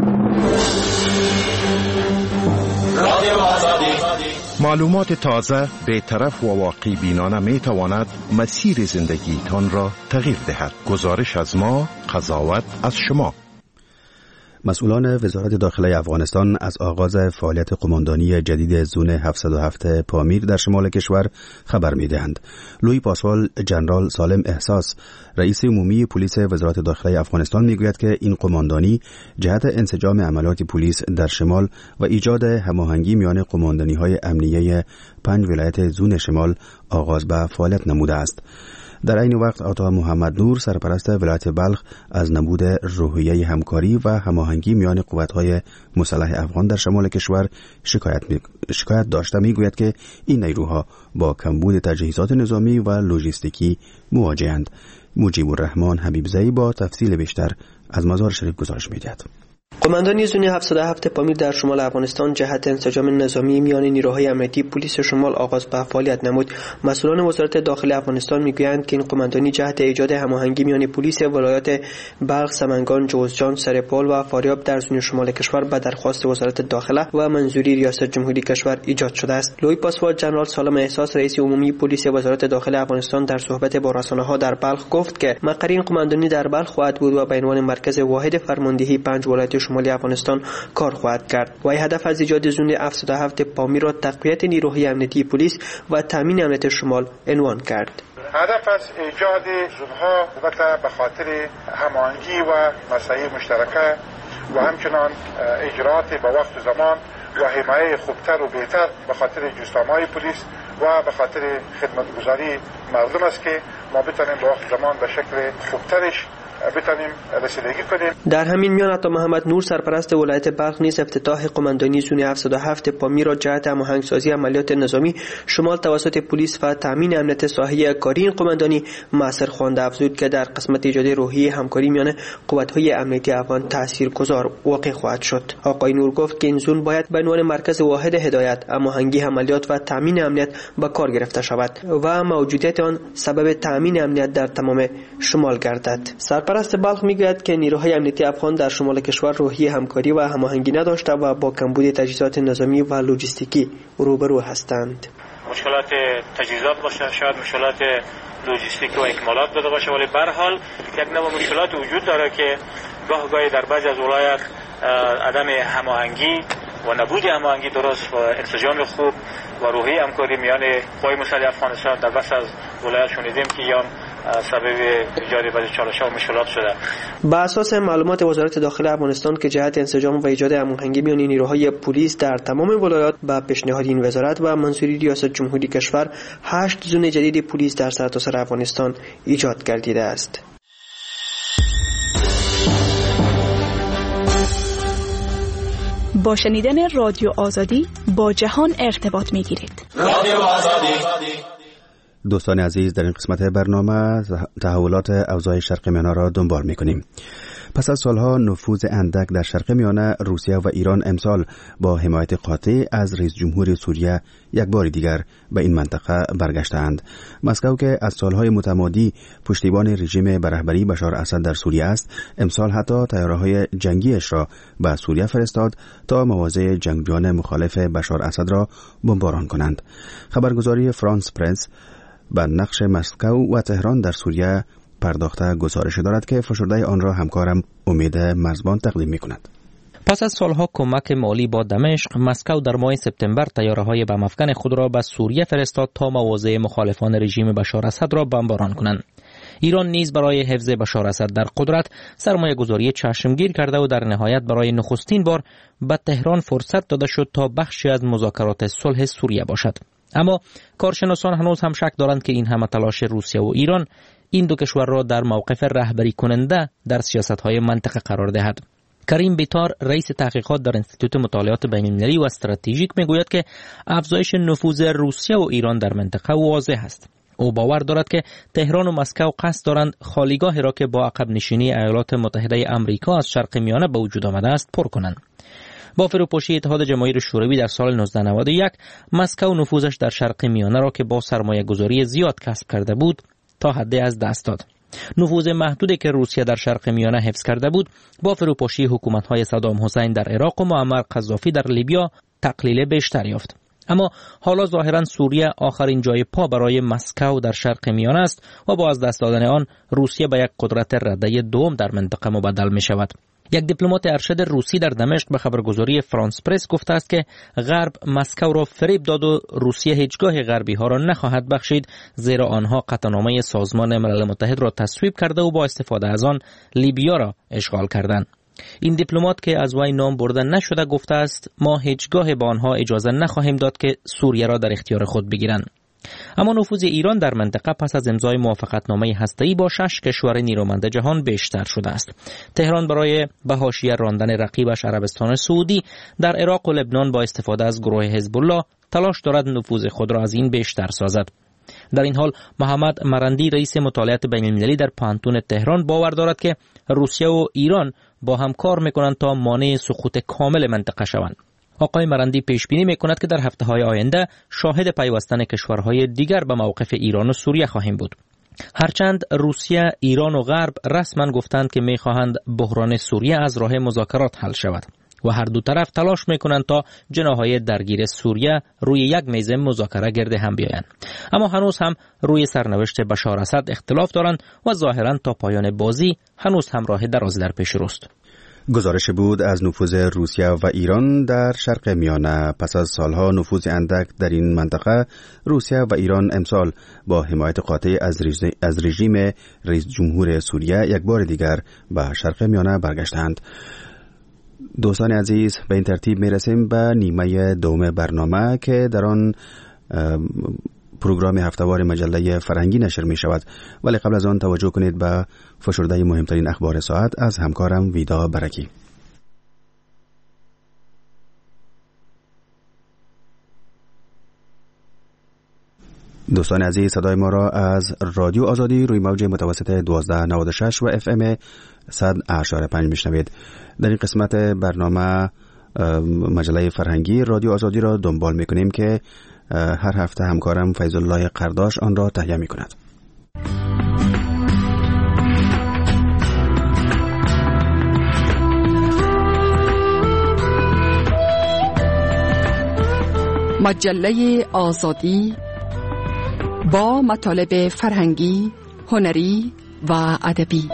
Speaker 14: معلومات تازه، بی‌طرف و واقع بینانه می تواند مسیر زندگیتان را تغییر دهد. گزارش از ما، قضاوت از شما.
Speaker 1: مسئولان وزارت داخله افغانستان از آغاز فعالیت قماندانی جدید زون 707 پامیر در شمال کشور خبر می‌دهند. لوی پاسوال جنرال سالم احساس، رئیس عمومی پلیس وزارت داخله افغانستان میگوید که این قماندانی جهت انسجام عملیات پلیس در شمال و ایجاد هماهنگی میان قماندانی‌های امنیه 5 ولایت زون شمال آغاز به فعالیت نموده است. در این وقت عطا محمد نور سرپرست ولایت بلخ از نبود روحیه همکاری و هماهنگی میان قوت‌های مسلح افغان در شمال کشور شکایت داشته میگوید که این نیروها با کمبود تجهیزات نظامی و لوجستیکی مواجه‌اند. مجیب الرحمن حبیبزئی با تفصیل بیشتر از مزار شریف گزارش می‌دهد.
Speaker 15: قماندانی زون 707 پامیر در شمال افغانستان جهت انسجام نظامی میان نیروهای امنیتی پلیس شمال آغاز به فعالیت نمود. مسئولان وزارت داخلی افغانستان میگویند که این قماندانی جهت ایجاد هماهنگی میان پلیس ولایات بلخ، سمنگان، جوزجان، سرپال و فاریاب در زون شمال کشور به درخواست وزارت داخله و منظوری ریاست جمهوری کشور ایجاد شده است. لوی پاسوال جنرال سالم احساس رئیس عمومی پلیس وزارت داخلی افغانستان در صحبت با رسانه‌ها در بلخ گفت که مقر این قماندانی در بلخ خواهد بود و به عنوان مرکز واحد فرماندهی 5 ولایت شمالی افغانستان کار خواهد کرد. و هدف از ایجاد زون 707 پامیر را تقویت نیروهای امنیتی پلیس و تامین امنیت شمال عنوان کرد.
Speaker 5: هدف از ایجاد زونها البته به خاطر هماهنگی و مساعی مشترکه و همچنان اجرات به وقت زمان و حمایت خوبتر و بهتر به خاطر جستجوی پلیس و به خاطر خدمتگزاری مردم است که ما بتونیم به وقت زمان به شکل خوبترش بتونیم رسیدگی کنیم.
Speaker 15: در همین میان عطا محمد نور سرپرست ولایت بلخ نیز افتتاح قماندانی زون 707 پامیر را جهت هماهنگسازی عملیات نظامی شمال توسط پلیس و تامین امنیت ساحلی کاری این قماندانی مؤثر خوانده، افزود که در قسمت ایجاد روحیه همکاری میان قوت‌های امنیتی افغان تاثیرگذار واقع خواهد شد. آقای نور گفت که این زون باید به عنوان مرکز واحد هدایت، هماهنگی عملیات و تامین امنیت به کار گرفته شود و موجودیت آن سبب تامین امنیت در تمام شمال گردد. سرپرست بلخ میگوید که نیروهای امنیتی افغان در شمال کشور روحیه همکاری و هماهنگی نداشته و با کمبود تجهیزات نظامی و لوجستیکی روبرو هستند.
Speaker 16: مشکلات تجهیزات باشه، شاید مشکلات لوجستیکی و اکمالات داشته باشه، ولی به هر حال یک نوع مشکلات وجود داره که گاهی در بعضی از ولایات عدم هماهنگی و نبود هماهنگی درست و انسجام خوب و روحیه همکاری میان قوای مسلح افغانستان در بخش از ولایات شنیدیم که یا سبب ایجاد بعضی چالش‌ها و مشکلات شده.
Speaker 15: با اساس معلومات وزارت داخلی افغانستان که جهت انسجام و ایجاد هماهنگی میان نیروهای پلیس در تمام ولایات با پیشنهاد این وزارت و منظوری ریاست جمهوری کشور 8 زون جدید پلیس در سرتاسر افغانستان ایجاد گردیده است.
Speaker 17: با شنیدن رادیو آزادی با جهان ارتباط می‌گیرید.
Speaker 1: رادیو آزادی. دوستان عزیز، در این قسمت برنامه تحولات اوضاع شرق میانه را دنبال می‌کنیم. پس از سالها نفوذ اندک در شرق میانه، روسیه و ایران امسال با حمایت قاطع از رئیس جمهور سوریه یک بار دیگر به این منطقه برگشتند. مسکو که از سالهای متمادی پشتیبان رژیم به رهبری بشار اسد در سوریه است، امسال حتی طیاره‌های جنگیش را به سوریه فرستاد تا مواضع جنگجویان مخالف بشار اسد را بمباران کنند. خبرگزاری فرانس پرس به نقش مسکو و تهران در سوریه پرداخته گزارش دارد که فشرده آن را همکارم امید مرزبان تقدیم می‌کند.
Speaker 18: پس از سالها کمک مالی با دمشق، مسکو در ماه سپتامبر طیاره‌های بم افکن خود را به سوریه فرستاد تا مواضع مخالفان رژیم بشار اسد را بمباران کنند. ایران نیز برای حفظ بشار اسد در قدرت سرمایه‌گذاری چشمگیر کرده و در نهایت برای نخستین بار به تهران فرصت داده شد تا بخشی از مذاکرات صلح سوریه باشد. اما کارشناسان هنوز هم شک دارند که این همه تلاش روسیه و ایران این دو کشور را در موقف رهبری کننده در سیاست‌های منطقه قرار دهد. کریم بیتار رئیس تحقیقات در انستیتوت مطالعات بین‌المللی و استراتژیک میگوید که افزایش نفوذ روسیه و ایران در منطقه واضح است. او باور دارد که تهران و مسکو قصد دارند خالیگاهی را که با عقب نشینی ایالات متحده آمریکا از شرق میانه به وجود آمده است پر کنند. با فروپاشی اتحاد جماهیر شوروی در سال 1991 مسکو نفوذش در شرق میانه را که با سرمایه‌گذاری زیاد کسب کرده بود تا حد از دست داد. نفوذ محدودی که روسیه در شرق میانه حفظ کرده بود با فروپاشی حکومت‌های صدام حسین در عراق و معمر قذافی در لیبیا تقلیل بیشتر یافت. اما حالا ظاهراً سوریه آخرین جای پا برای مسکو در شرق میانه است و با از دست دادن آن روسیه به یک قدرت رده دوم در منطقه مبدل می شود. یک دیپلمات ارشد روسی در دمشق به خبرگزاری فرانس پرس گفته است که غرب مسکو را فریب داد و روسیه هیچگاه غربی ها را نخواهد بخشید، زیرا آنها قطعنامه سازمان ملل متحد را تصویب کرده و با استفاده از آن لیبیا را اشغال کردند. این دیپلمات که از وی نام برده نشده گفته است ما هیچگاه به آنها اجازه نخواهیم داد که سوریه را در اختیار خود بگیرند. اما نفوذ ایران در منطقه پس از امضای موافقتنامه هسته‌ای با 6 کشور نیرومند جهان بیشتر شده است. تهران برای به حاشیه راندن رقیبش عربستان سعودی در عراق و لبنان با استفاده از گروه حزب الله تلاش دارد نفوذ خود را از این بیشتر سازد. در این حال محمد مرندی رئیس مطالعات بین‌المللی در پانتون تهران باور دارد که روسیه و ایران با هم کار میکنند تا مانع سقوط کامل منطقه شوند. آقای مرندی پیش بینی میکند که در هفته‌های آینده شاهد پیوستن کشورهای دیگر به موقف ایران و سوریه خواهیم بود. هرچند روسیه، ایران و غرب رسما گفتند که میخواهند بحران سوریه از راه مذاکرات حل شود و هر دو طرف تلاش میکنند تا جناحهای درگیر سوریه روی یک میز مذاکره گرد هم بیایند. اما هنوز هم روی سرنوشت بشار اسد اختلاف دارند و ظاهرا تا پایان بازی هنوز هم راه دراز در پیش روست.
Speaker 1: گزارش بود از نفوذ روسیه و ایران در شرق میانه. پس از سالها نفوذ اندک در این منطقه، روسیه و ایران امسال با حمایت قاطع از رژیم رئیس جمهور سوریه یک بار دیگر به شرق میانه برگشتند. دوستان عزیز، به این ترتیب میرسیم به نیمه دوم برنامه که در آن پروگرام هفتهوار مجله فرهنگی نشر می شود. ولی قبل از آن توجه کنید به فشرده مهمترین اخبار ساعت از همکارم ویدا برکی. دوستان عزیز، صدای ما را از رادیو آزادی روی موج متوسط 1296 و FM 100.5 میشنوید. در این قسمت برنامه مجله فرهنگی رادیو آزادی را دنبال میکنیم که هر هفته همکارم فیض الله قرداش آن را تهیه میکند.
Speaker 19: مجله آزادی با مطالب فرهنگی، هنری و ادبی.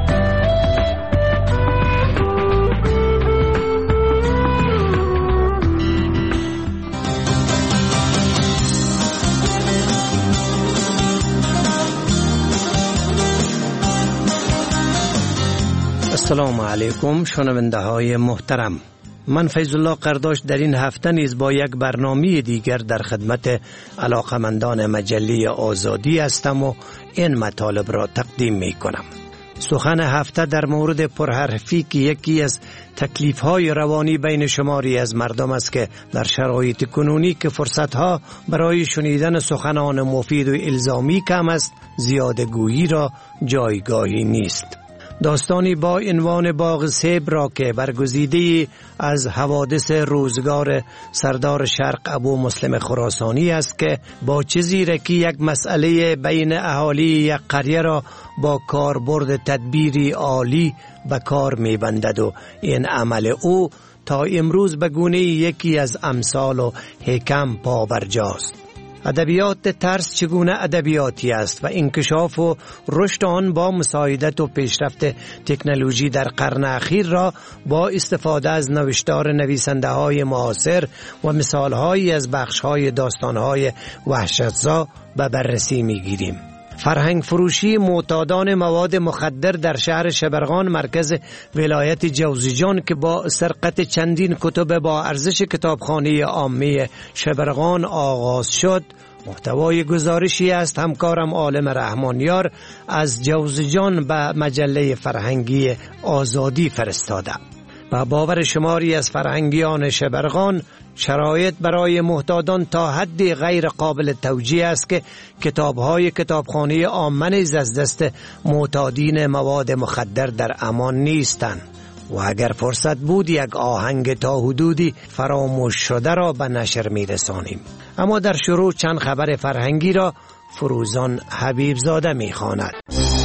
Speaker 20: السلام علیکم شنونده های محترم، من فیض الله قرداش در این هفته نیز با یک برنامه دیگر در خدمت علاقمندان مجله آزادی هستم و این مطالب را تقدیم می کنم. سخن هفته در مورد پرحرفی که یکی از تکلیف‌های روانی بین شماری از مردم است که در شرایط کنونی که فرصت‌ها برای شنیدن سخنان مفید و الزامی کم است، زیادگویی را جایگاهی نیست. داستانی با عنوان باغ سیب را که برگزیده از حوادث روزگار سردار شرق ابو مسلم خراسانی است که با چه زیرکی یک مسئله بین اهالی یک قریه را با کاربرد تدبیری عالی به کار می‌بندد و این عمل او تا امروز به گونه یکی از امثال و حکم پابرجاست. ادبیات ترس چگونه ادبیاتی است و انکشاف و رشد آن با مساعدت و پیشرفت تکنولوژی در قرن اخیر را با استفاده از نوشتار نویسنده های معاصر و مثال هایی از بخش های داستان های وحشتزا به بررسی می گیریم. فرهنگ فروشی معتادان مواد مخدر در شهر شبرغان مرکز ولایت جوزجان که با سرقت چندین کتب با ارزش کتابخانه عامه شبرغان آغاز شد، محتوای گزارشی است همکارم عالم رحمانیار از جوزجان به مجله فرهنگی آزادی فرستاده. و باور شماری از فرهنگیان شبرغان شرایط برای محتادان تا حدی غیر قابل توجیه است که کتاب‌های کتابخانه عامه نیز از دست معتادین مواد مخدر در امان نیستند و اگر فرصت بود یک آهنگ تا حدودی فراموش شده را به نشر می‌رسانیم. اما در شروع چند خبر فرهنگی را فروزان حبیب زاده می‌خواند.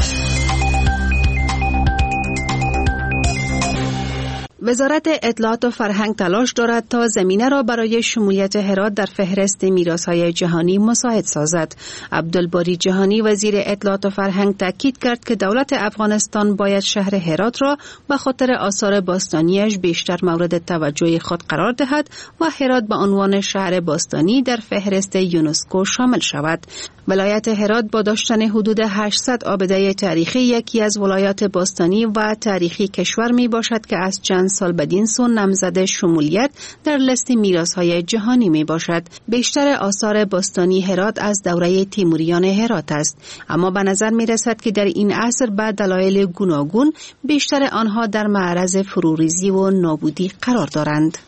Speaker 21: وزارت اطلاعات و فرهنگ تلاش دارد تا زمینه را برای شمولیت هرات در فهرست میراث‌های جهانی مساعد سازد. عبدالباری جهانی وزیر اطلاعات و فرهنگ تاکید کرد که دولت افغانستان باید شهر هرات را به خاطر آثار باستانیش بیشتر مورد توجه خود قرار دهد و هرات به عنوان شهر باستانی در فهرست یونسکو شامل شود. ولایت هرات با داشتن حدود 800 آبده تاریخی یکی از ولایات باستانی و تاریخی کشور می باشد که از چند سال بدین سو نامزد شمولیت در لیست میراث‌های جهانی می باشد. بیشتر آثار باستانی هرات از دوره تیموریان هرات است، اما به نظر می رسد که در این عصر به دلایل گوناگون بیشتر آنها در معرض فروریزی و نابودی قرار دارند.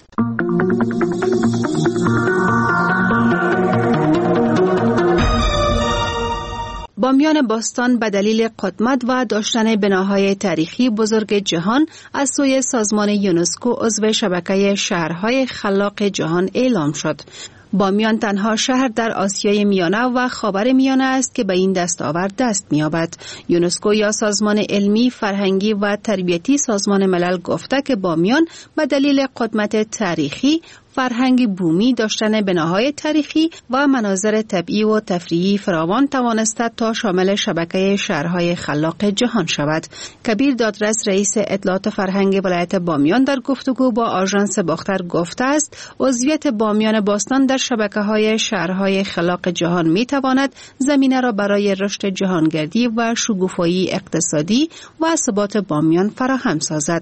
Speaker 21: بامیان باستان به دلیل قدمت و داشتن بناهای تاریخی بزرگ جهان از سوی سازمان یونسکو عضو شبکه شهرهای خلاق جهان اعلام شد. بامیان تنها شهر در آسیای میانه و خاور میانه است که به این دستاورد دست می‌یابد. یونسکو یا سازمان علمی، فرهنگی و تربیتی سازمان ملل گفته که بامیان به دلیل قدمت تاریخی، فرهنگ بومی، داشتن بناهای تاریخی و مناظر طبیعی و تفریحی فراوان توانسته تا شامل شبکه شهرهای خلاق جهان شود. کبیر دادرس رئیس اطلاعات و فرهنگ ولایت بامیان در گفتگو با آژانس باختر گفته است عضویت بامیان باستان در شبکه‌های شهرهای خلاق جهان می‌تواند زمینه را برای رشد جهانگردی و شکوفایی اقتصادی و ثبات بامیان فراهم سازد.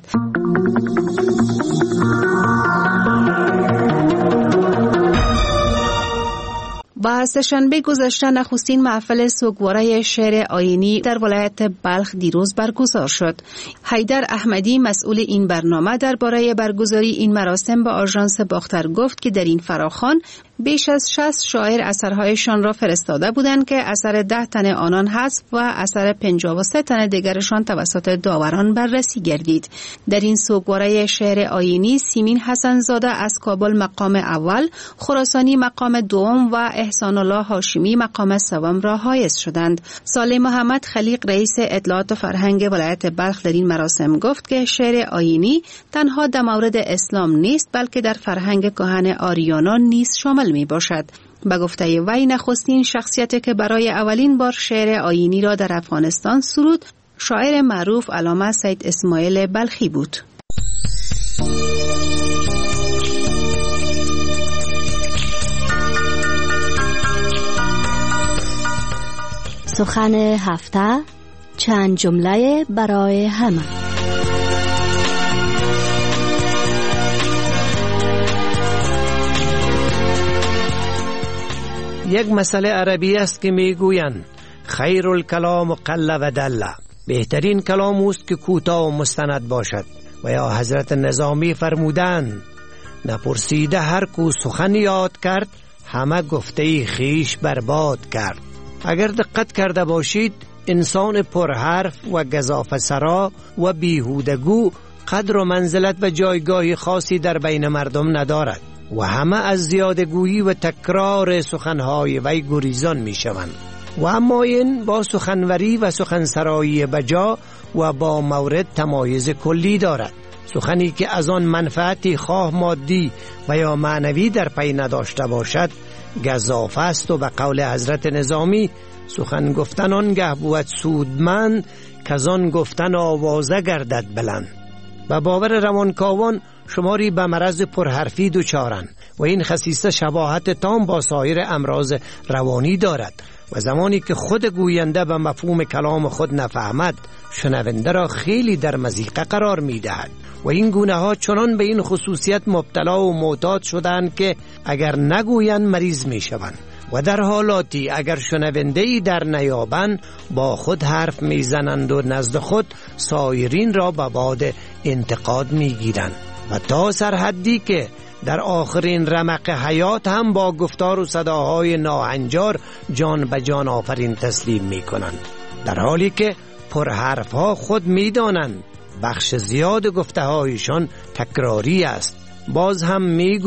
Speaker 21: و سه‌شنبه گذشته نخستین محفل سوگواری شعر آیینی در ولایت بلخ دیروز برگزار شد. حیدر احمدی مسئول این برنامه درباره برگزاری این مراسم به آژانس باختر گفت که در این فراخوان بیش از 60 شاعر اثرهایشان را فرستاده بودند که اثر 10 تن آنان حذف و اثر 53 تن دیگرشان توسط داوران بررسی گردید. در این سوگواری شعر آیینی سیمین حسن زاده از کابل مقام اول، خراسانی مقام دوم و احسان الله هاشمی مقام سوم را حایز شدند. صالح محمد خلیق رئیس اطلاعات و فرهنگ ولایت بلخ در این مراسم گفت که شعر آیینی تنها در مورد اسلام نیست بلکه در فرهنگ کهن آریانا نیز شامل می باشد. به گفته وی نخستین شخصیتی که برای اولین بار شعر آیینی را در افغانستان سرود شاعر معروف علامه سید اسماعیل بلخی بود.
Speaker 2: سخن هفته، چند جمله برای همه.
Speaker 20: یک مسئله عربی است که میگویند خیر الکلام قل و دل، بهترین کلام است که کوتاه و مستند باشد. و یا حضرت نظامی فرمودند نپرسیده هر کو سخن یاد کرد، همه گفته خیش برباد کرد. اگر دقت کرده باشید انسان پرحرف و گزافه سرا و بیهودگو قدر و منزلت و جایگاه خاصی در بین مردم ندارد و همه از زیادگویی و تکرار سخنهای وی گریزان می شوند. و اما این با سخنوری و سخنسرایی بجا و با مورد تمایز کلی دارد. سخنی که از آن منفعتی خواه مادی و یا معنوی در پی نداشته باشد گزافه است و به قول حضرت نظامی سخن گفتن آنگه بود سودمند که از آن گفتن آوازه گردد بلند. و باور روانکاوان شماری به مرض پرحرفی دچارند و این خصیصه شباهت تام با سایر امراض روانی دارد و زمانی که خود گوینده به مفهوم کلام خود نفهمد شنونده را خیلی در مضیقه قرار می دهد و این گونه ها چنان به این خصوصیت مبتلا و معتاد شدند که اگر نگویند مریض می شوند و در حالاتی اگر شنونده‌ای در نیابند با خود حرف می زنند و نزد خود سایرین را به باد انتقاد می گیرند و تا سرحدی که در آخرین رمق حیات هم با گفتار و صداهای ناهنجار جان به جان آفرین تسلیم می کنند، در حالی که پرحرف ها خود می دانند بخش زیاد گفته هایشان تکراری است. باز هم می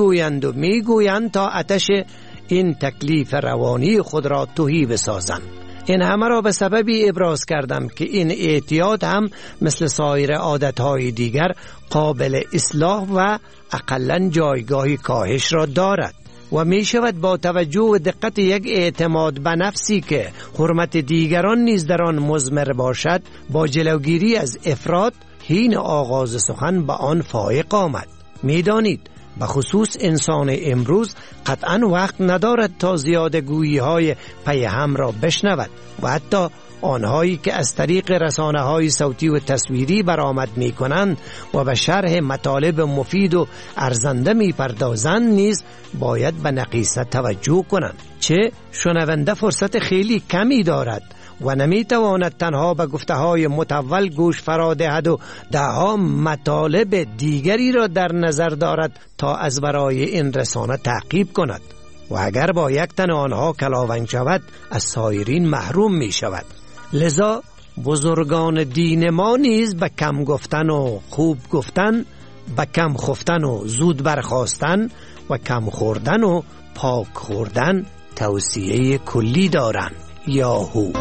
Speaker 20: گویند تا آتش این تکلیف روانی خود را تهی بسازند. این همه را به سببی ابراز کردم که این اعتیاد هم مثل سایر عادتهای دیگر قابل اصلاح و اقلاً جایگاه کاهش را دارد و می شود با توجه و دقت یک اعتماد به نفسی که حرمت دیگران نیز در آن مضمر باشد با جلوگیری از افراط حین آغاز سخن به آن فائق آمد. می دانید به خصوص انسان امروز قطعاً وقت ندارد تا زیادگویی های پی هم را بشنود و حتی آنهایی که از طریق رسانه های صوتی و تصویری برآمد می کنند و به شرح مطالب مفید و ارزنده می پردازند نیز باید به نقیصه توجه کنند، چه شنونده فرصت خیلی کمی دارد و نمی تواند تنها به گفته های متول گوش فرا دهد و دهها مطالب دیگری را در نظر دارد تا از برای این رسانه تعقیب کند. و اگر با یک تن آنها کلاوند شود از سایرین محروم می شود. لذا بزرگان دین ما نیز به کم گفتن و خوب گفتن، به کم خفتن و زود برخاستن و کم خوردن و پاک خوردن توصیه کلی دارند. یاهو.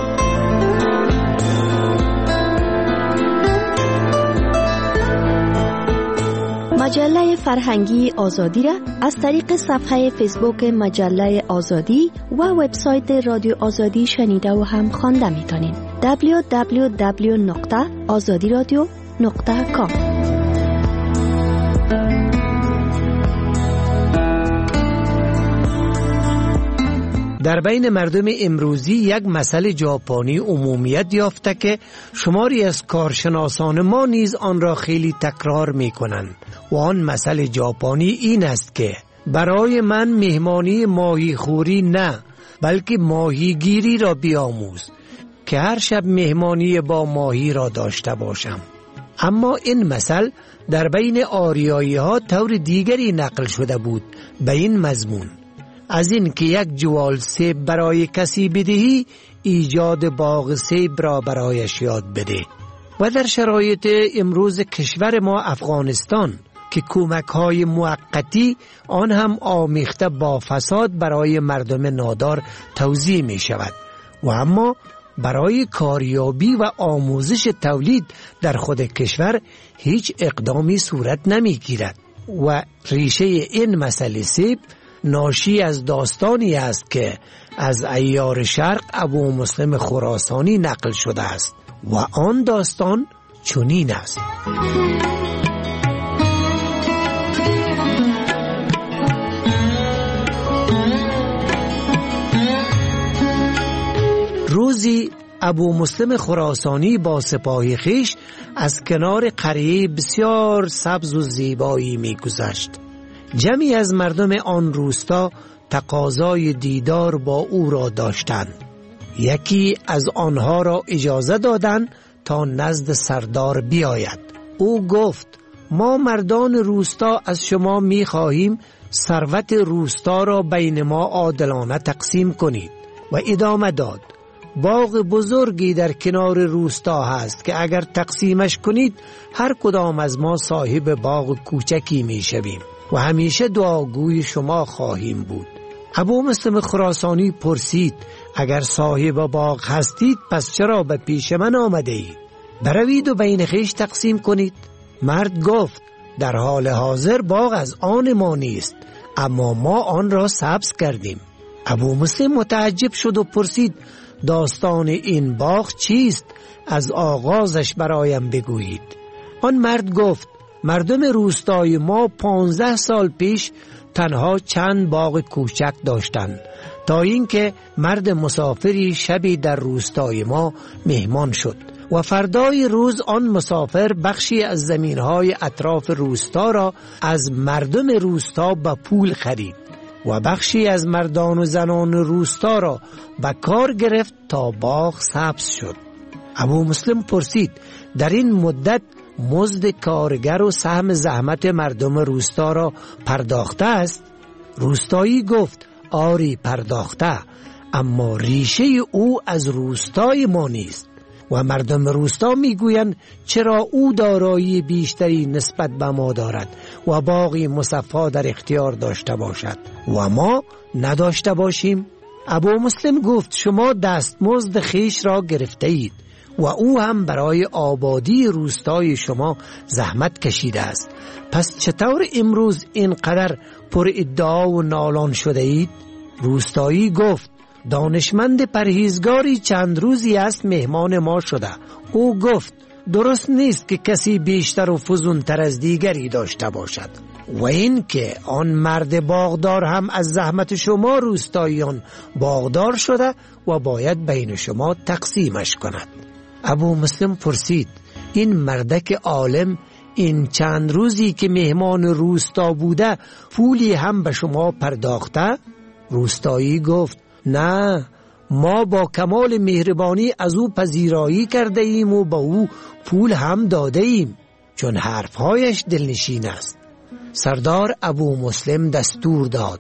Speaker 2: مجله فرهنگی آزادی را از طریق صفحه فیسبوک مجله آزادی و وبسایت رادیو آزادی شنیده و هم خوانده می‌تونید. www.azadiradio.com.
Speaker 20: در بین مردم امروزی یک مسئله ژاپنی عمومیت یافته که شماری از کارشناسان ما نیز آن را خیلی تکرار می کنند و آن مسئله ژاپنی این است که برای من مهمانی ماهی خوری نه بلکه ماهیگیری را بیاموز که هر شب مهمانی با ماهی را داشته باشم. اما این مثل در بین آریایی ها طور دیگری نقل شده بود به این مضمون: از این که یک جوال سیب برای کسی بدهی ایجاد باغ سیب را برایش یاد بده. و در شرایط امروز کشور ما افغانستان که کمک‌های موقتی آن هم آمیخته با فساد برای مردم نادار توزیع می شود و اما برای کاریابی و آموزش تولید در خود کشور هیچ اقدامی صورت نمی گیرد و ریشه این مسئله سیب ناشی از داستانی است که از عیار شرق ابو مسلم خراسانی نقل شده است و آن داستان چنین است: روزی ابو مسلم خراسانی با سپاه خویش از کنار قریه بسیار سبز و زیبایی می گذشت. جمعی از مردم آن روستا تقاضای دیدار با او را داشتند. یکی از آنها را اجازه دادند تا نزد سردار بیاید. او گفت: ما مردان روستا از شما می خواهیم ثروت روستا را بین ما عادلانه تقسیم کنید. و ادامه داد: باغ بزرگی در کنار روستا هست که اگر تقسیمش کنید هر کدام از ما صاحب باغ کوچکی می شویم و همیشه دعاگوی شما خواهیم بود. ابو مسلم خراسانی پرسید: اگر صاحب باغ هستید پس چرا به پیش من آمده اید؟ بروید و بین خویش تقسیم کنید. مرد گفت: در حال حاضر باغ از آن ما نیست، اما ما آن را سبز کردیم. ابو مسلم متعجب شد و پرسید: داستان این باغ چیست؟ از آغازش برایم بگویید. آن مرد گفت: مردم روستای ما 15 سال پیش تنها چند باغ کوچک داشتند تا اینکه مرد مسافری شبی در روستای ما مهمان شد و فردای روز آن مسافر بخشی از زمینهای اطراف روستا را از مردم روستا به پول خرید و بخشی از مردان و زنان روستا را به کار گرفت تا باغ سبز شد. ابو مسلم پرسید: در این مدت مزد کارگر و سهم زحمت مردم روستا را پرداخته است؟ روستایی گفت: آری پرداخته، اما ریشه او از روستای ما نیست و مردم روستا میگویند چرا او دارایی بیشتری نسبت به ما دارد و باغی مصفا در اختیار داشته باشد و ما نداشته باشیم. ابو مسلم گفت: شما دستمزد خویش را گرفته اید و او هم برای آبادی روستای شما زحمت کشیده است، پس چطور امروز اینقدر پر ادعا و نالان شده اید؟ روستایی گفت: دانشمند پرهیزگاری چند روزی است مهمان ما شده. او گفت: درست نیست که کسی بیشتر و فزونتر از دیگری داشته باشد و این که آن مرد باغدار هم از زحمت شما روستاییان باغدار شده و باید بین شما تقسیمش کند. ابو مسلم پرسید: این مردک عالم این چند روزی که مهمان روستا بوده پولی هم به شما پرداخته؟ روستایی گفت: نه، ما با کمال مهربانی از او پذیرایی کرده ایم و با او پول هم داده ایم، چون حرفهایش دلنشین است. سردار ابو مسلم دستور داد: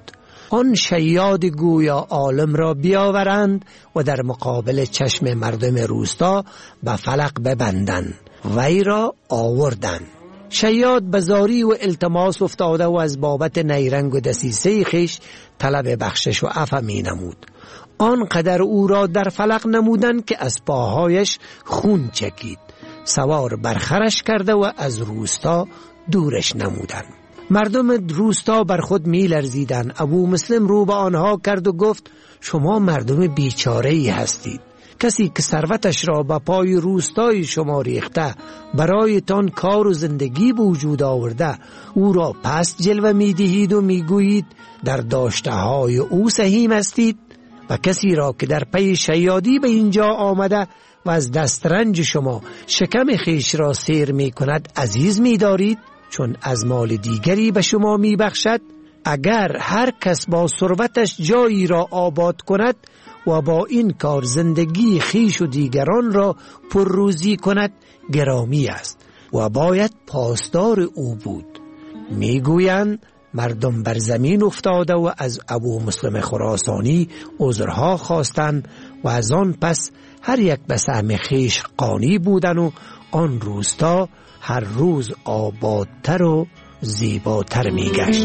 Speaker 20: آن شیاد گویا عالم را بیاورند و در مقابل چشم مردم روستا به فلک ببندند. وی را آوردند. شیاد به زاری و التماس افتاده و از بابت نیرنگ و دسیسه خویش طلب بخشش و عفو می نمود. آنقدر او را در فلک نمودند که از پاهایش خون چکید. سوار برخرش کرده و از روستا دورش نمودند. مردم روستا بر خود می لرزیدند. ابو مسلم رو به آنها کرد و گفت شما مردم بیچاره‌ای هستید. کسی که ثروتش را به پای روستای شما ریخته، برایتان کار و زندگی به وجود آورده، او را پس جلوه می دهید و می گویید در داشته های او سهیم هستید. و کسی را که در پی شیادی به اینجا آمده و از دسترنج شما شکم خیش را سیر می کند عزیز می دارید، چون از مال دیگری به شما می بخشد. اگر هر کس با ثروتش جایی را آباد کند و با این کار زندگی خیش و دیگران را پرروزی کند گرامی است و باید پاسدار او بود. میگویند مردم بر زمین افتاده و از ابو مسلم خراسانی عذرها خواستند و از آن پس هر یک به سهم خیش قانی بودند و آن روستا هر روز آبادتر و زیباتر میگشت.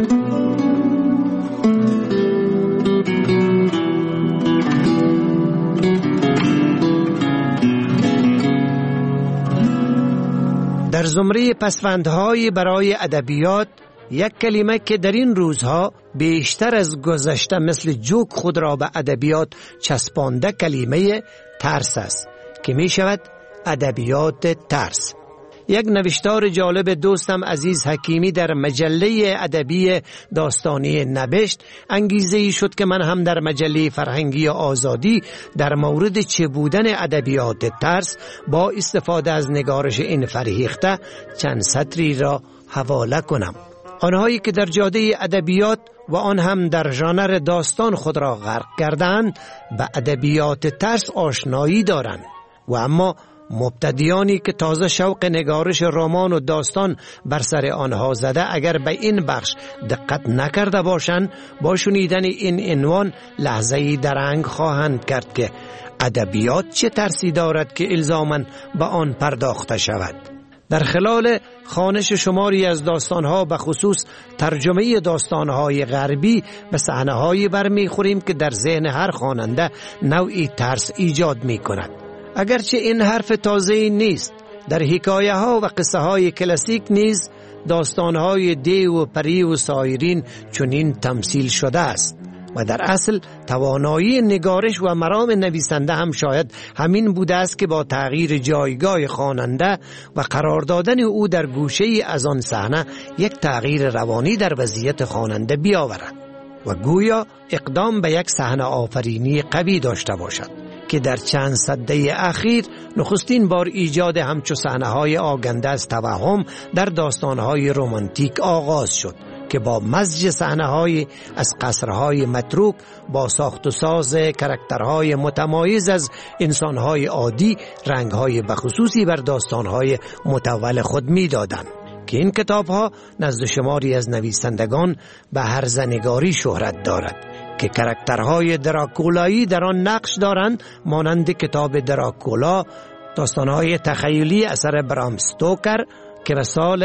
Speaker 20: در زمره پسوندهای برای ادبیات یک کلمه که در این روزها بیشتر از گذشته مثل جوک خود را به ادبیات چسبانده کلمه ترس است که می شود ادبیات ترس. یک نوشتار جالب دوستم عزیز حکیمی در مجله ادبی داستانی نوشت. انگیزه‌ای شد که من هم در مجله فرهنگی آزادی در مورد چه بودن ادبیات ترس با استفاده از نگارش این فرهیخته چند سطری را حواله کنم. آنهایی که در جاده ادبیات و آن هم در ژانر داستان خود را غرق کردند به ادبیات ترس آشنایی دارند و اما مبتدیانی که تازه شوق نگارش رمان و داستان بر سر آنها زده اگر به این بخش دقت نکرده باشند با شنیدن این عنوان لحظه‌ای درنگ خواهند کرد که ادبیات چه ترسی دارد که الزاماً به آن پرداخته شود. در خلال خوانش شماری از داستانها به خصوص ترجمه داستانهای غربی به صحنه‌هایی برمیخوریم که در ذهن هر خواننده نوعی ترس ایجاد می‌کند. اگرچه این حرف تازه‌ای نیست، در حکایه ها و قصه های کلاسیک نیز داستان های دیو و پری و سایرین چنین تمثیل شده است و در اصل توانایی نگارش و مرام نویسنده هم شاید همین بوده است که با تغییر جایگاه خواننده و قرار دادن او در گوشه‌ای از آن صحنه یک تغییر روانی در وضعیت خواننده بیاورد و گویا اقدام به یک صحنه آفرینی قوی داشته باشد که در چند سده اخیر نخستین بار ایجاد همچو صحنه‌های آگنده از توهم در داستان‌های رمانتیک آغاز شد که با مزج صحنه‌های از قصرهای متروک با ساخت و ساز کاراکترهای متمایز از انسان‌های عادی رنگ‌های بخصوصی بر داستان‌های متول خود می‌دادند که این کتاب‌ها نزد شماری از نویسندگان به هرزنگاری شهرت دارد که کاراکترهای دراکولایی در آن نقش دارند، مانند کتاب دراکولا، داستانهای تخیلی اثر برام ستوکر که به سال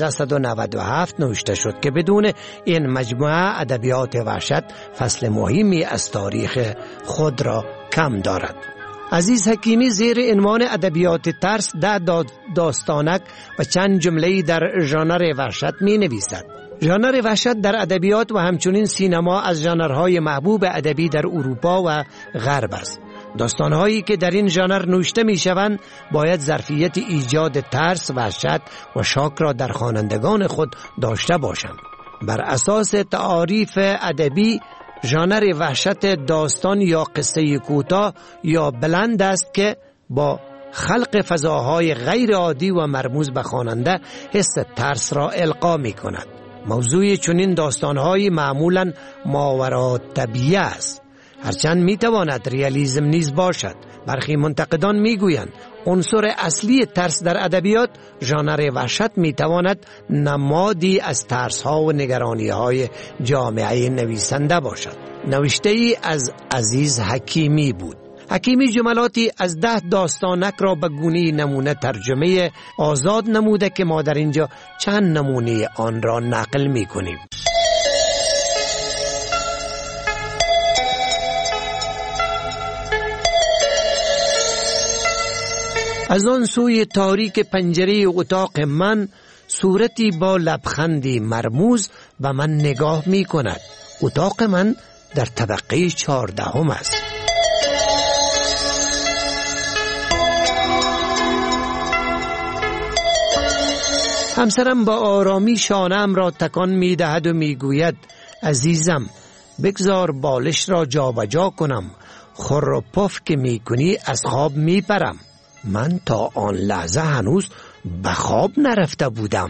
Speaker 20: 1897 نوشته شد که بدون این مجموعه ادبیات وحشت فصل مهمی از تاریخ خود را کم دارد. عزیز حکیمی زیر عنوان ادبیات ترس داستانک و چند جمله‌ای در ژانر وحشت می نویسد. ژانر وحشت در ادبیات و همچنین سینما از ژانرهای محبوب ادبی در اروپا و غرب است. داستانهایی که در این ژانر نوشته می شوند باید ظرفیت ایجاد ترس، وحشت و شاک را در خوانندگان خود داشته باشند. بر اساس تعاریف ادبی ژانر وحشت داستان یا قصه کوتاه یا بلند است که با خلق فضاهای غیر عادی و مرموز به خواننده حس ترس را القا می کند. موضوع چنین داستانهایی معمولاً ماوراء طبیعه است، هرچند می تواند ریالیسم نیز باشد، برخی منتقدان میگویند عنصر اصلی ترس در ادبیات ژانر وحشت میتواند نمادی از ترس‌ها و نگرانی‌های جامعه نویسنده باشد. نوشته ای از عزیز حکیمی بود. حکیمی جملاتی از 10 داستانک را به گونه نمونه ترجمه آزاد نموده که ما در اینجا چند نمونه آن را نقل می‌کنیم. از آن سوی تاریک پنجره اتاق من صورتی با لبخندی مرموز به من نگاه می کند. اتاق من در طبقه 14 است. همسرم با آرامی شانه‌ام را تکان می دهد و می گوید عزیزم بگذار بالش را جا و جا کنم، خور و پف که می کنی از خواب می پرم. من تا آن لحظه هنوز به خواب نرفته بودم.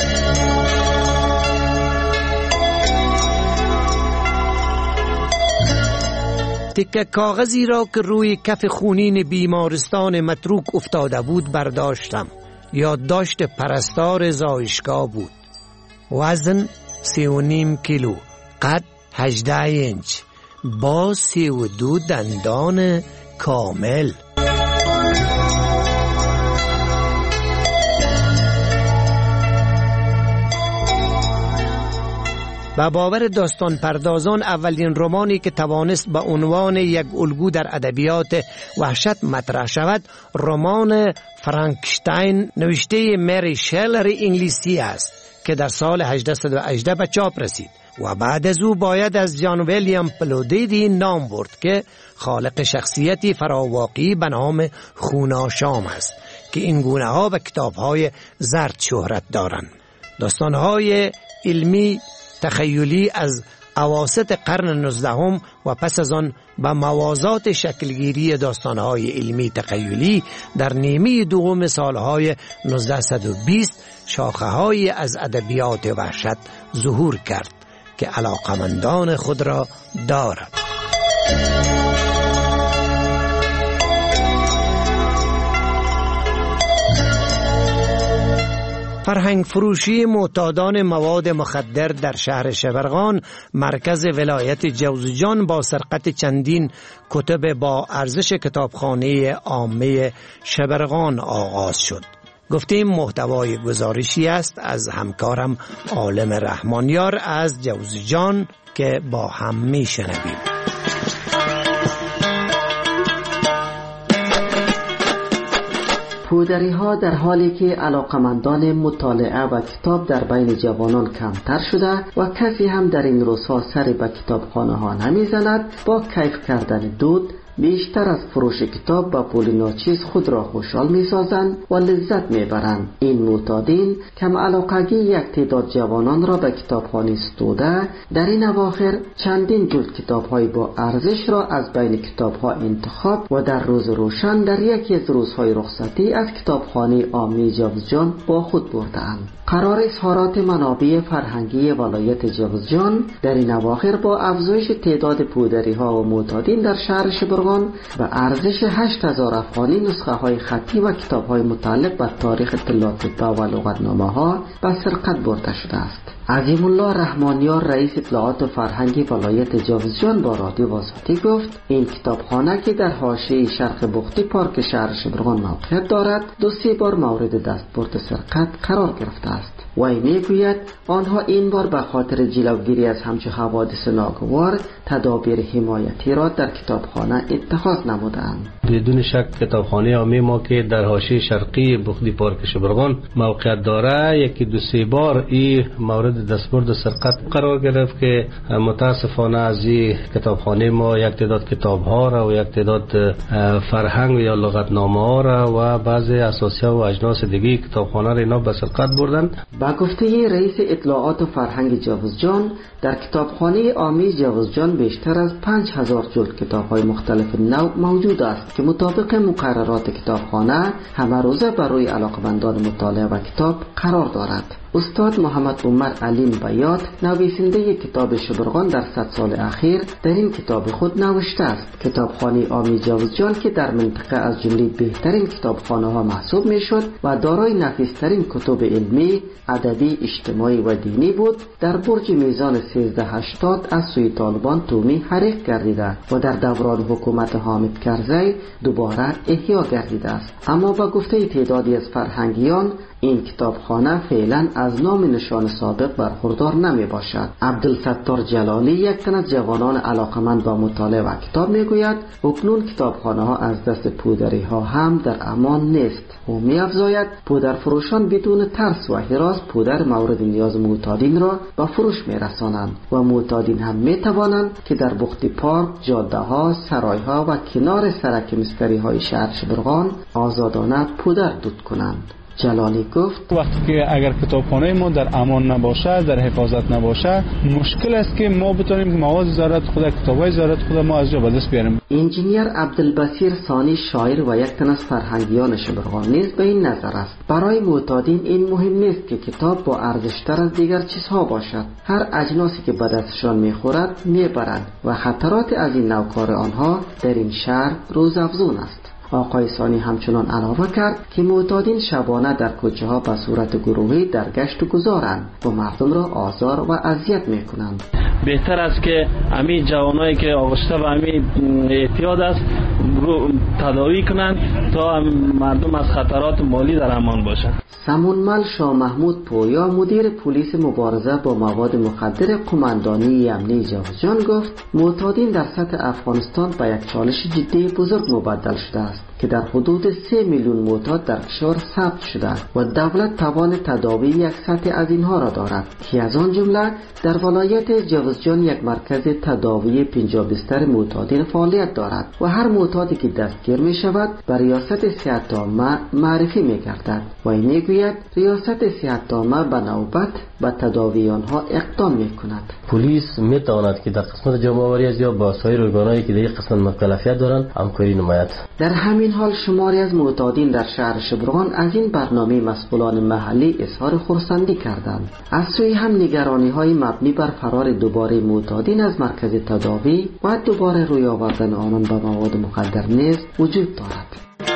Speaker 20: تکه کاغذی را که روی کف خونین بیمارستان متروک افتاده بود برداشتم. یادداشت پرستار زایشگاه بود. وزن 3.5 کیلو، قد 18 اینچ، با 32 دندان کامل. به باور داستان پردازان اولین رمانی که توانست به عنوان یک الگو در ادبیات وحشت مطرح شود رمان فرانکشتاین نوشته مری شلر انگلیسی است که در سال 1818 به چاپ رسید و بعد از او باید از جان ویلیام پلودیدی نام برد که خالق شخصیتی فراواقعی به نام خوناشام است که این گونه ها به کتاب های زرد شهرت دارند. داستان های علمی تخیلی از اواسط قرن 19 و پس از آن به موازات شکلگیری داستانهای علمی تخیلی در نیمه دوم سالهای 1920 شاخه‌های از ادبیات وحشت ظهور کرد که علاقمندان خود را دارد. فرهنگ فروشی معتادان مواد مخدر در شهر شبرغان مرکز ولایت جوزجان با سرقت چندین کتب با ارزش کتابخانه عامه شبرغان آغاز شد. گفتیم محتوای گزارشی است از همکارم عالم رحمانیار از جوزجان که با هم میشنویم.
Speaker 3: کودری ها در حالی که علاقمندان مطالعه و کتاب در بین جوانان کمتر شده و کسی هم در این روزها سری به کتابخانه ها نمی زند، با کیف کردن دود بیشتر از فروش کتاب با پول ناچیز خود را خوشحال می سازند و لذت می برند. این معتادین کم علاقگی یک تعداد جوانان را به کتابخانه ستوده در این اواخر چندین جلد کتاب‌های با ارزش را از بین کتاب‌ها انتخاب و در روز روشن در یکی از روزهای رخصتی از کتابخانه عامی جوزجان با خود بردند. قرار اظهارات منابع فرهنگی ولایت جوزجان در این اواخر با افزایش تعداد پودری‌ها و معتادین در شهر شبرغان و ارزش 8000 افغانی نسخه های خطی و کتاب های متعلق به تاریخ اطلاعات و لغتنامه ها به سرقت برده شده است. عظیم الله رحمانیار رئیس اطلاعات و فرهنگی ولایت جوزجان با رادیو آزادی گفت این کتابخانه که در حاشیه شرق بختی پارک شهر شبرغان موقعیت دارد 2-3 بار مورد دستبرد سرقت قرار گرفته است. وی میگوید آنها این بار به خاطر جلوگیری از همچو حوادث ناگوار تدابیر حمایتی را در کتابخانه اتخاذ نمودند.
Speaker 22: بدون شک کتابخانه عامی ما که در حاشیه شرقی بختی پارک شبرغان موقعیت دارد یکی 2-3 بار این مورد دستبرد سرقت قرار گرفت که متاسفانه از این کتابخانه ما یک تعداد کتاب‌ها را و یک تعداد فرهنگ یا لغتنامه‌ها را و بعضی اساسی‌ها و اجناس دیگه کتابخانه را اینا به سرقت بردن.
Speaker 3: با گفته رئیس اطلاعات و فرهنگ جوزجان در کتابخانه عامی جوزجان بیشتر از 5000 جلد کتاب‌های مختلف نوع موجود است که مطابق مقررات کتابخانه همه روزه برای علاقمندان مطالعه و کتاب قرار دارد. استاد محمد عمر علیم بیات نویسنده کتاب شبرغان در 100 سال اخیر در این کتاب خود نوشته است کتابخانه عامی جوزجان که در منطقه از جمله بهترین کتابخانه ها محسوب می شد و دارای نفیسترین کتب علمی، ادبی، اجتماعی و دینی بود، در برج میزان 1380 از سوی طالبان تومی حریق گردیده و در دوران حکومت حامد کرزی دوباره احیا گردیده است. اما با گفته تعدادی از فرهنگیان این کتابخانه فعلا از نام نشان سابق برخوردار نمی باشد. عبدالستار جلالی یک تن از جوانان علاقمند با مطالعه و کتاب می گوید اکنون کتابخانه ها از دست پودری ها هم در امان نیست. او می افزاید پودر فروشان بدون ترس و هراس پودر مورد نیاز معتادین را به فروش می رسانند و معتادین هم می توانند که در بخت پارک، جاده ها، سرای ها و کنار سرک مستری های شهر شبرغان آزادانه پودر دود کنند. جلالی گفت
Speaker 4: وقتی که اگر کتابخانه ما در امان نباشه، در حفاظت نباشه، مشکل است که ما بتونیم مواد ضرورت خود، کتابای ضرورت خود ما از جا به دست بیاریم.
Speaker 3: انجینیر عبدالبصیر ثانی شاعر و یک تن از فرهنگیان شبرغان نیز به این نظر است برای معتادین این مهم نیست که کتاب با ارزشتر از دیگر چیزها باشد. هر اجناسی که به دستشان میخورد میبرند و خطرات از این نوکار آنها در این شهر روزافزون است. آقای ثانی همچنان علاوه کرد که معتادین شبانه در کوچه ها به صورت گروهی در گشت و گذارند و مردم را آزار و اذیت میکنند.
Speaker 22: بهتر است که همین جوانایی که آغشته به همین اعتیاد است رو تداوی کنند تا مردم از خطرات مالی در امان باشند.
Speaker 3: سمونمل شاه محمود پویا مدیر پلیس مبارزه با مواد مخدر قماندانی امنی جوزجان گفت معتادین در سطح افغانستان به یک چالش جدی بزرگ مبدل شده است که در حدود 3 میلیون معتاد در کشور ثبت شده و دولت توان تداوی یک سطح از اینها را دارد که از آن جمله در ولایت جوزجان یک مرکز تداوی 50 بستر معتادین فعالیت دارد و هر معتادی که دستگیر می شود به ریاست صحت عامه معرفی می گردد و این می گوید ریاست صحت عامه به نوبت به تداوی آنها اقدام می کند.
Speaker 22: پلیس می تواند که در قسمت جمع آوری از یا با سایر ارگانهایی که در این قسمت مکلفیت دارند همکاری نماید.
Speaker 3: در همین حال شماری از معتادین در شهر شبرغان از این برنامه مسئولان محلی اظهار خرسندی کردند. از سوی هم نگرانی های مبنی بر فرار دوباره معتادین از مرکز تداوی و دوباره روی آوردن آنان به مواد مخدر نیز وجود دارد.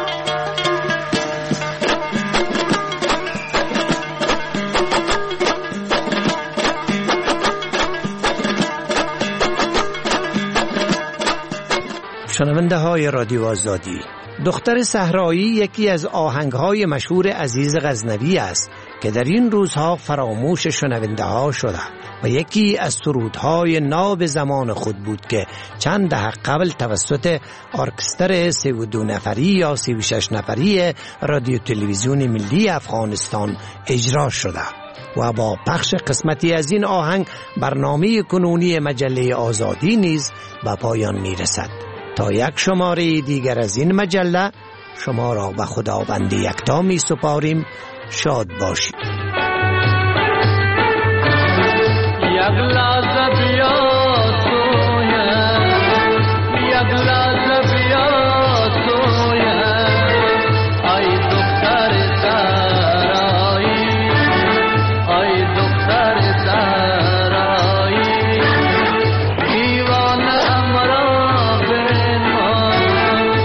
Speaker 20: شنونده های رادیو آزادی، دختر صحرایی یکی از آهنگهای مشهور عزیز غزنوی است که در این روزها فراموش شنونده ها شده و یکی از سرودهای ناب زمان خود بود که چند دهه قبل توسط ارکستر 32 نفری یا 36 نفری رادیو تلویزیون ملی افغانستان اجرا شده و با پخش قسمتی از این آهنگ برنامه کنونی مجله آزادی نیز به پایان میرسد. تا یک شماره دیگر از این مجله شما را به خداوند یکتا می سپاریم. شاد باشید.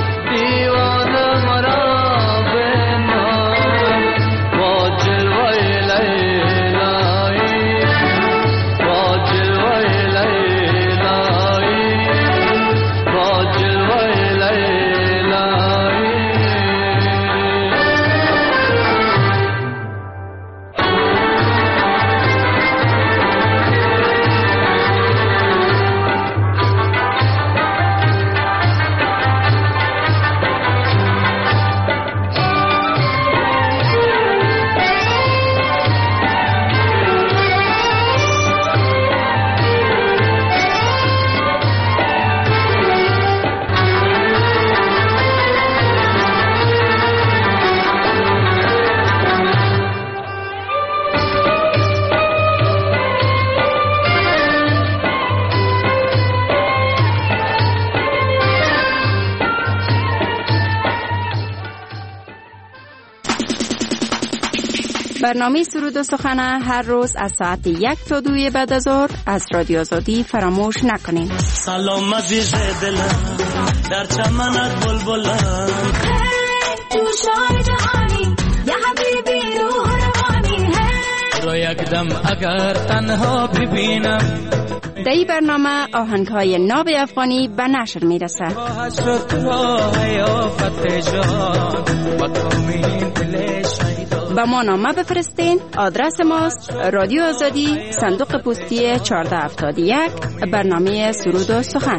Speaker 6: Why
Speaker 21: برنامه سرود و سخن هر روز از ساعت 1 تا 2 بعد از ظهر از رادیو آزادی فراموش نکنین.
Speaker 6: سلام عزیز دلم در چمنت بلبلم تو شای جهانی یا حبیبی روح روانی رو یک دم اگر تنها ببینم.
Speaker 21: در این برنامه آهنگ‌های ناب افغانی به نشر میرسه. با ما نامه بفرستین. آدرس ماست رادیو آزادی، صندوق پستی 1471، برنامه سرود و سخن.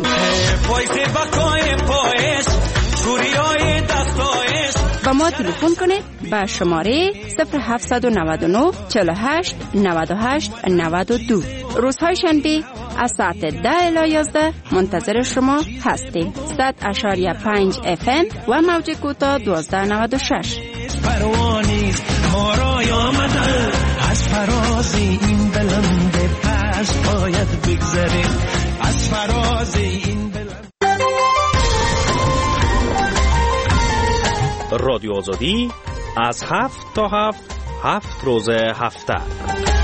Speaker 21: با ما تلفن کنید به شماره 0799 48 98 92. روزهای شنبه از ساعت 10 الی 11 منتظر شما هستیم. 100.5 FM و موج کوتاه 1296.
Speaker 6: پروانیست ما را آمده از فراز این بلند پس باید بگذریم از فراز این بلند.
Speaker 18: رادیو آزادی از 7 تا 7 روز هفته.